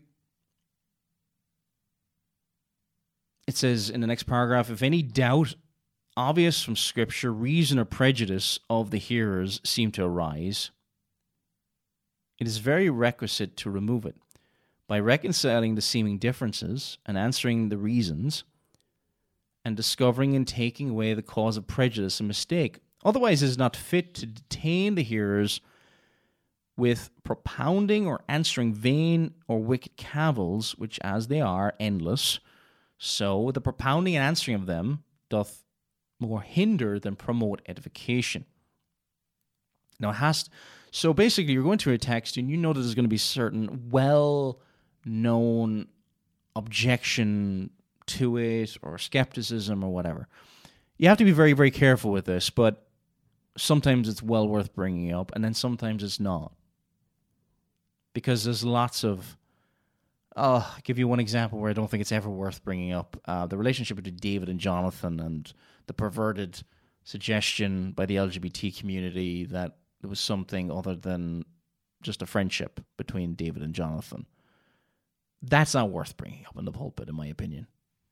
B: it says in the next paragraph, if any doubt obvious from Scripture, reason, or prejudice of the hearers seem to arise, it is very requisite to remove it by reconciling the seeming differences and answering the reasons and discovering and taking away the cause of prejudice and mistake. Otherwise, it is not fit to detain the hearers with propounding or answering vain or wicked cavils, which as they are, endless. So the propounding and answering of them doth more hinder than promote edification. Now, it has to, so basically, you're going through a text and you know that there's going to be certain well-known objection to it or skepticism or whatever. You have to be very, very careful with this, but sometimes it's well worth bringing up, and then sometimes it's not. Because there's lots of... Uh, I'll give you one example where I don't think it's ever worth bringing up. Uh, the relationship between David and Jonathan, and the perverted suggestion by the L G B T community that there was something other than just a friendship between David and Jonathan. That's not worth bringing up in the pulpit, in my opinion.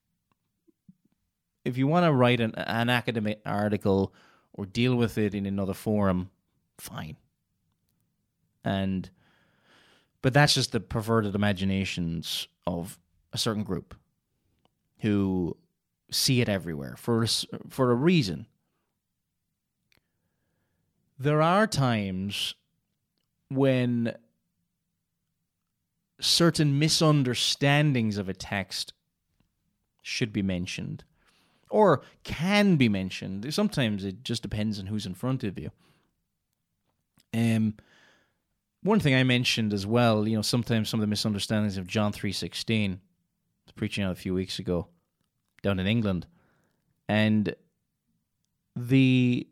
B: If you want to write an, an academic article or deal with it in another forum, fine. And... But that's just the perverted imaginations of a certain group who see it everywhere for a, for a reason. There are times when certain misunderstandings of a text should be mentioned or can be mentioned. Sometimes it just depends on who's in front of you. Um. One thing I mentioned as well, you know, sometimes some of the misunderstandings of John three sixteen. I was preaching on a few weeks ago down in England. And the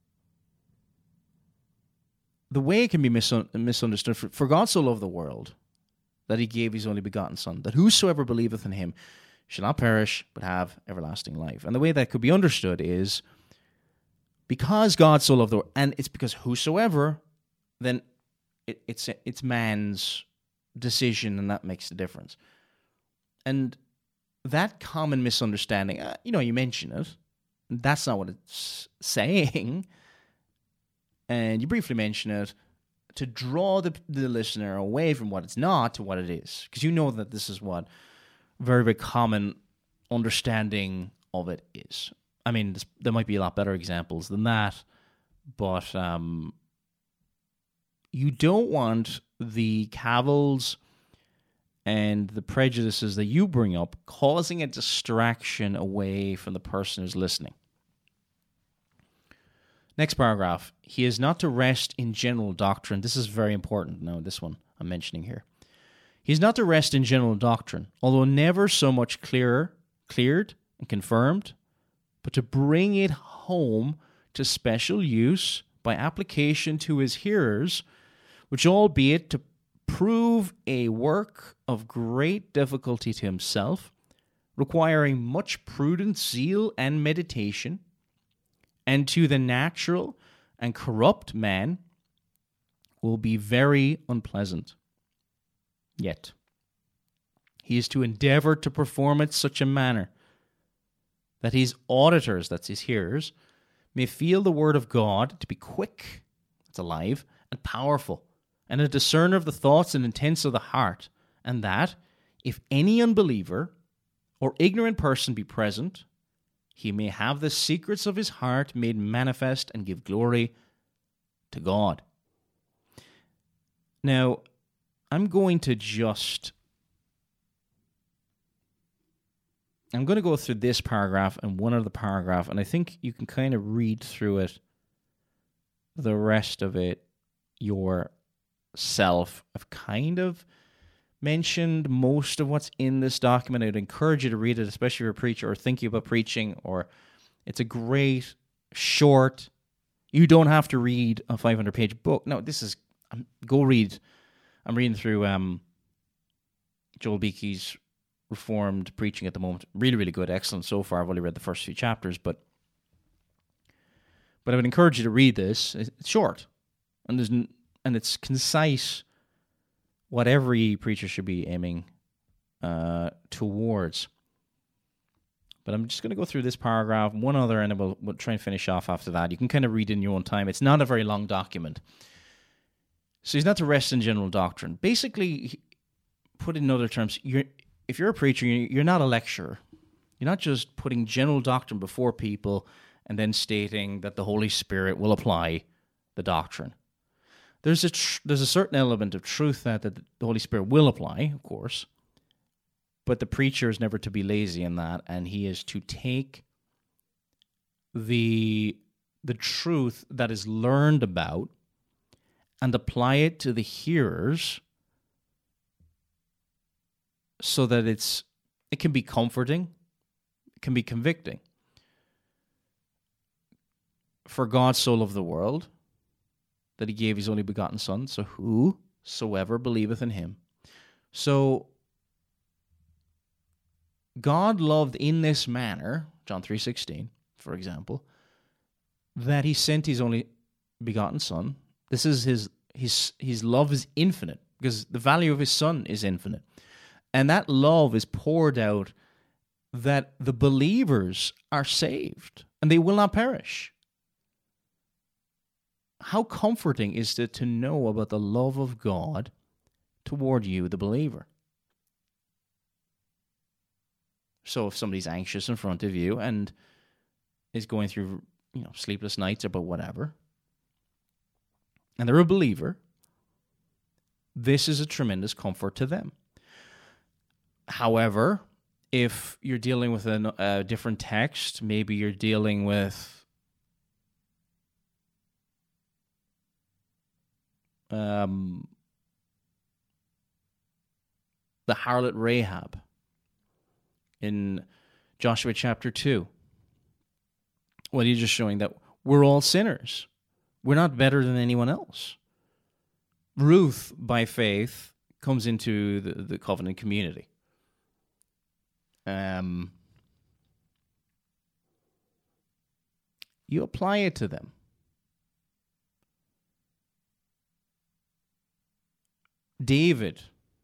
B: the way it can be misun- misunderstood, for, for God so loved the world that he gave his only begotten Son, that whosoever believeth in him shall not perish, but have everlasting life. And the way that could be understood is because God so loved the world, and it's because whosoever, then It, it's it's man's decision, and that makes the difference. And that common misunderstanding, uh, you know, you mention it, that's not what it's saying, and you briefly mention it to draw the the listener away from what it's not to what it is, because you know that this is what very, very common understanding of it is. I mean, this, there might be a lot better examples than that, but... um you don't want the cavils and the prejudices that you bring up causing a distraction away from the person who's listening. Next paragraph. He is not to rest in general doctrine. This is very important. Now, this one I'm mentioning here. He is not to rest in general doctrine, although never so much clearer, cleared and confirmed, but to bring it home to special use by application to his hearers, which albeit to prove a work of great difficulty to himself, requiring much prudent zeal and meditation, and to the natural and corrupt man will be very unpleasant. Yet, He is to endeavor to perform it such a manner that his auditors, that's his hearers, may feel the word of God to be quick, it's alive, and powerful, and a discerner of the thoughts and intents of the heart, and that, if any unbeliever or ignorant person be present, he may have the secrets of his heart made manifest and give glory to God. Now, I'm going to just... I'm going to go through this paragraph and one other paragraph, and I think you can kind of read through it, the rest of it, yourself. I've kind of mentioned most of what's in this document. I'd encourage you to read it, especially if you're a preacher or thinking about preaching, or it's a great, short, you don't have to read a five hundred page book. No, this is, um, go read, I'm reading through um, Joel Beake's Reformed preaching at the moment. Really, really good, excellent so far. I've only read the first few chapters, but but I would encourage you to read this. It's short, and there's n- and it's concise. What every preacher should be aiming uh, towards. But I'm just going to go through this paragraph, one other, and we'll, we'll try and finish off after that. You can kind of read in your own time. It's not a very long document. So he's not to rest in general doctrine. Basically, put in other terms, you're if you're a preacher, you're not a lecturer. You're not just putting general doctrine before people and then stating that the Holy Spirit will apply the doctrine. There's a tr- there's a certain element of truth that, that the Holy Spirit will apply, of course, but the preacher is never to be lazy in that, and he is to take the the truth that is learned about and apply it to the hearers, so that it's it can be comforting, it can be convicting. For God so loved the world that he gave his only begotten Son, so whosoever believeth in him. So God loved in this manner, John three sixteen, for example, that he sent his only begotten Son. This is his his his love is infinite, because the value of his Son is infinite. And that love is poured out that the believers are saved and they will not perish. How comforting is it to know about the love of God toward you, the believer? So if somebody's anxious in front of you and is going through, you know, sleepless nights about whatever, and they're a believer, this is a tremendous comfort to them. However, if you're dealing with a, a different text, maybe you're dealing with um, the harlot Rahab in Joshua chapter two. Well, he's just showing that we're all sinners. We're not better than anyone else. Ruth, by faith, comes into the, the covenant community. Um, you apply it to them. David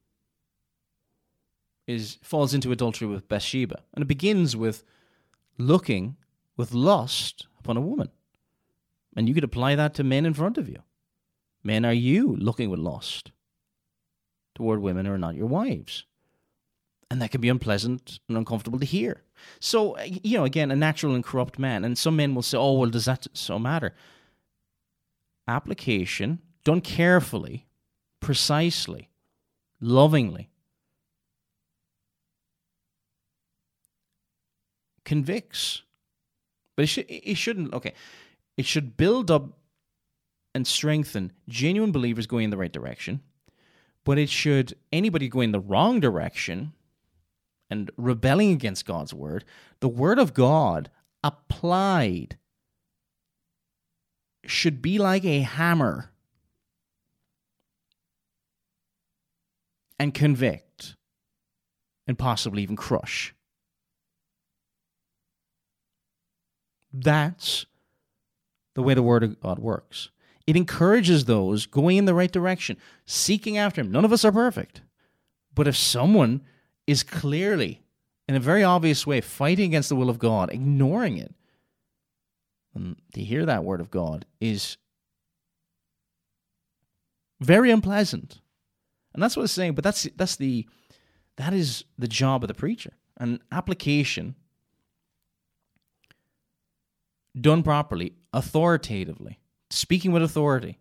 B: is falls into adultery with Bathsheba, and it begins with looking with lust upon a woman. And you could apply that to men in front of you. Men, are you looking with lust toward women who are not your wives? And that can be unpleasant and uncomfortable to hear. So, you know, again, a natural and corrupt man. And some men will say, oh, well, does that so matter? Application, done carefully, precisely, lovingly, convicts. But it, sh- it shouldn't, okay, it should build up and strengthen genuine believers going in the right direction. But it should, anybody going the wrong direction and rebelling against God's word, the word of God applied should be like a hammer and convict and possibly even crush. That's the way the word of God works. It encourages those going in the right direction, seeking after him. None of us are perfect. But if someone is clearly, in a very obvious way, fighting against the will of God, ignoring it, and to hear that word of God is very unpleasant. And that's what it's saying, but that's that's the that is the job of the preacher. An application done properly, authoritatively, speaking with authority,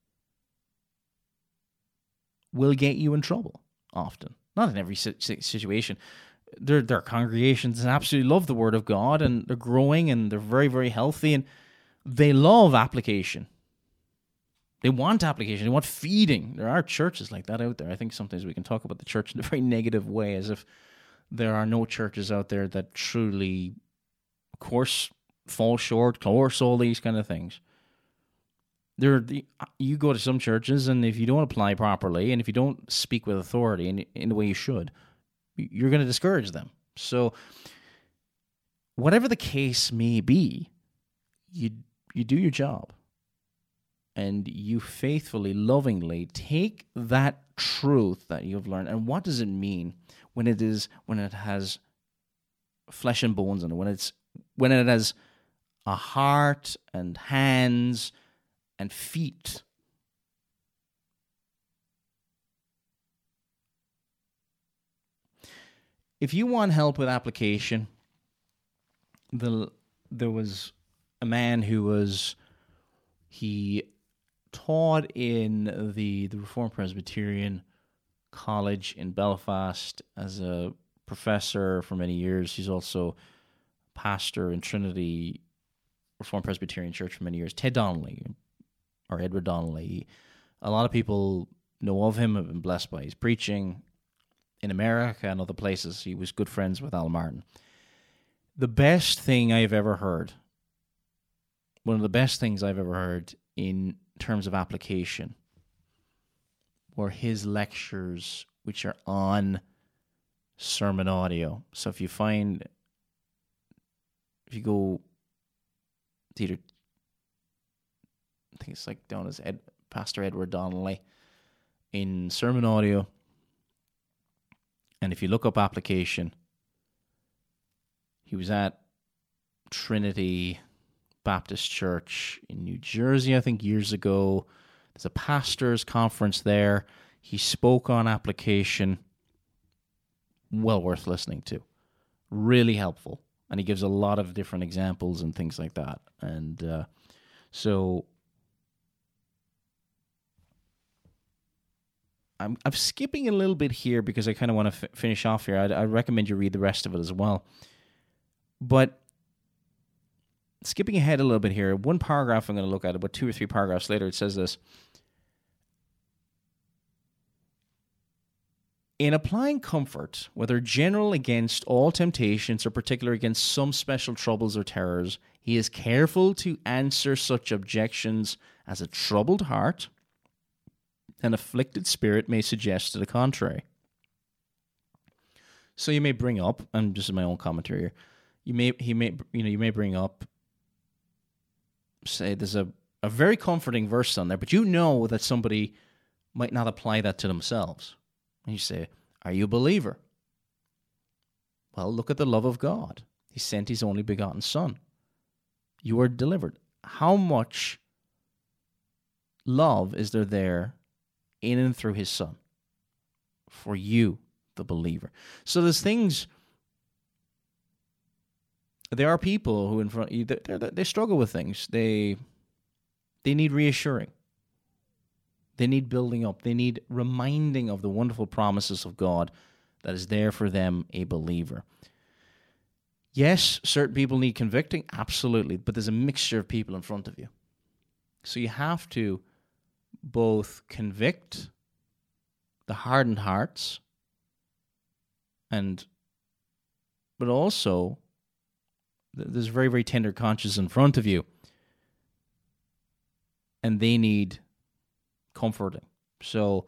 B: will get you in trouble often. Not in every situation. There, there are congregations that absolutely love the Word of God, and they're growing, and they're very, very healthy, and they love application. They want application. They want feeding. There are churches like that out there. I think sometimes we can talk about the church in a very negative way, as if there are no churches out there that truly, of course, fall short, coerce, all these kind of things. There, are the, you go to some churches, and if you don't apply properly, and if you don't speak with authority in, in the way you should, you're going to discourage them. So, whatever the case may be, you you do your job, and you faithfully, lovingly take that truth that you've learned. And what does it mean when it is when it has flesh and bones in it? When it's when it has a heart and hands and feet. If you want help with application, the, there was a man who was, he taught in the, the Reformed Presbyterian College in Belfast as a professor for many years. He's also pastor in Trinity Reformed Presbyterian Church for many years. Ted Donnelly, or Edward Donnelly. A lot of people know of him, have been blessed by his preaching in America and other places. He was good friends with Al Martin. The best thing I've ever heard, one of the best things I've ever heard in terms of application, were his lectures, which are on sermon audio. So if you find, if you go to either, I think it's like down as Ed, Pastor Edward Donnelly in sermon audio, and if you look up application, he was at Trinity Baptist Church in New Jersey, I think, years ago. There's a pastor's conference there. He spoke on application. Well worth listening to. Really helpful. And he gives a lot of different examples and things like that. And uh, so I'm I'm skipping a little bit here because I kind of want to f- finish off here. I'd, I recommend you read the rest of it as well. But skipping ahead a little bit here, one paragraph I'm going to look at, about two or three paragraphs later, it says this. In applying comfort, whether general against all temptations or particular against some special troubles or terrors, he is careful to answer such objections as a troubled heart, an afflicted spirit may suggest to the contrary. So you may bring up, and this is my own commentary here, you may he may you know you may bring up, say there's a, a very comforting verse on there, but you know that somebody might not apply that to themselves. And you say, are you a believer? Well, look at the love of God. He sent his only begotten Son. You are delivered. How much love is there there in and through his Son for you, the believer? So there's things, there are people who in front of you, they, they struggle with things. They, they need reassuring. They need building up. They need reminding of the wonderful promises of God that is there for them, a believer. Yes, certain people need convicting, absolutely, but there's a mixture of people in front of you. So you have to both convict the hardened hearts, and but also there's very, very tender conscience in front of you, and they need comforting. So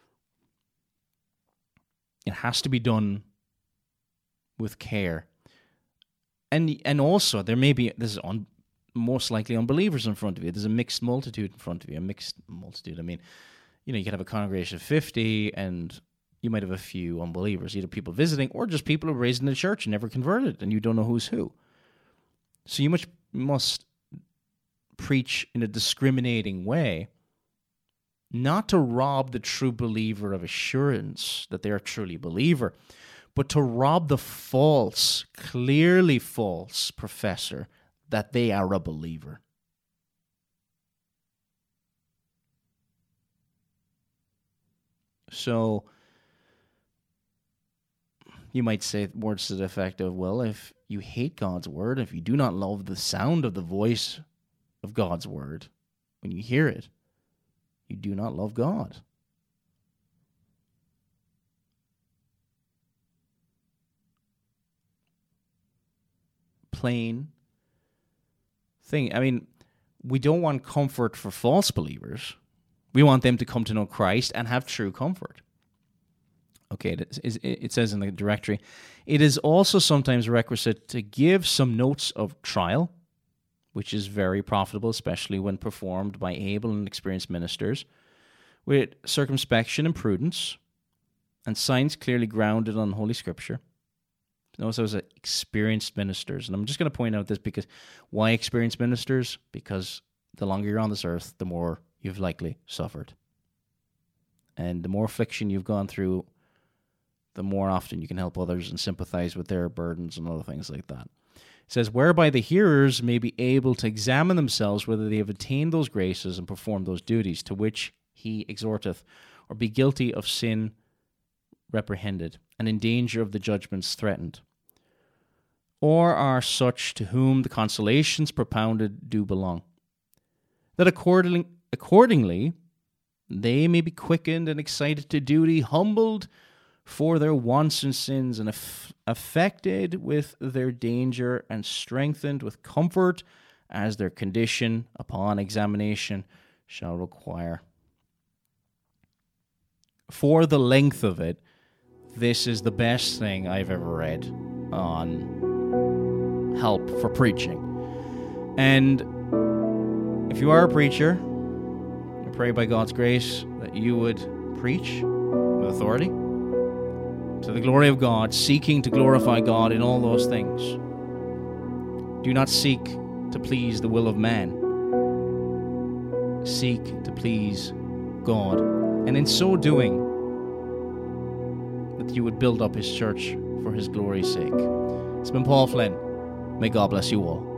B: it has to be done with care. And and also there may be, this is on, most likely unbelievers in front of you. There's a mixed multitude in front of you. A mixed multitude, I mean, you know, you could have a congregation of fifty and you might have a few unbelievers, either people visiting or just people who are raised in the church and never converted, and you don't know who's who. So you much must preach in a discriminating way, not to rob the true believer of assurance that they are truly a believer, but to rob the false, clearly false professor that they are a believer. So you might say words to the effect of, well, if you hate God's word, if you do not love the sound of the voice of God's word, when you hear it, you do not love God. Plain thing. I mean, we don't want comfort for false believers. We want them to come to know Christ and have true comfort. Okay, it says in the directory, it is also sometimes requisite to give some notes of trial, which is very profitable, especially when performed by able and experienced ministers, with circumspection and prudence, and signs clearly grounded on Holy Scripture. Notice those are experienced ministers. And I'm just going to point out this because, why experienced ministers? Because the longer you're on this earth, the more you've likely suffered. And the more affliction you've gone through, the more often you can help others and sympathize with their burdens and other things like that. It says, whereby the hearers may be able to examine themselves whether they have attained those graces and performed those duties to which he exhorteth, or be guilty of sin reprehended, and in danger of the judgments threatened, or are such to whom the consolations propounded do belong, that accordingly, accordingly they may be quickened and excited to duty, humbled for their wants and sins, and aff- affected with their danger, and strengthened with comfort as their condition upon examination shall require. For the length of it, this is the best thing I've ever read on help for preaching. And if you are a preacher, I pray by God's grace that you would preach with authority to the glory of God, seeking to glorify God in all those things. Do not seek to please the will of man. Seek to please God. And in so doing, that you would build up his church for his glory's sake. It's been Paul Flynn. May God bless you all.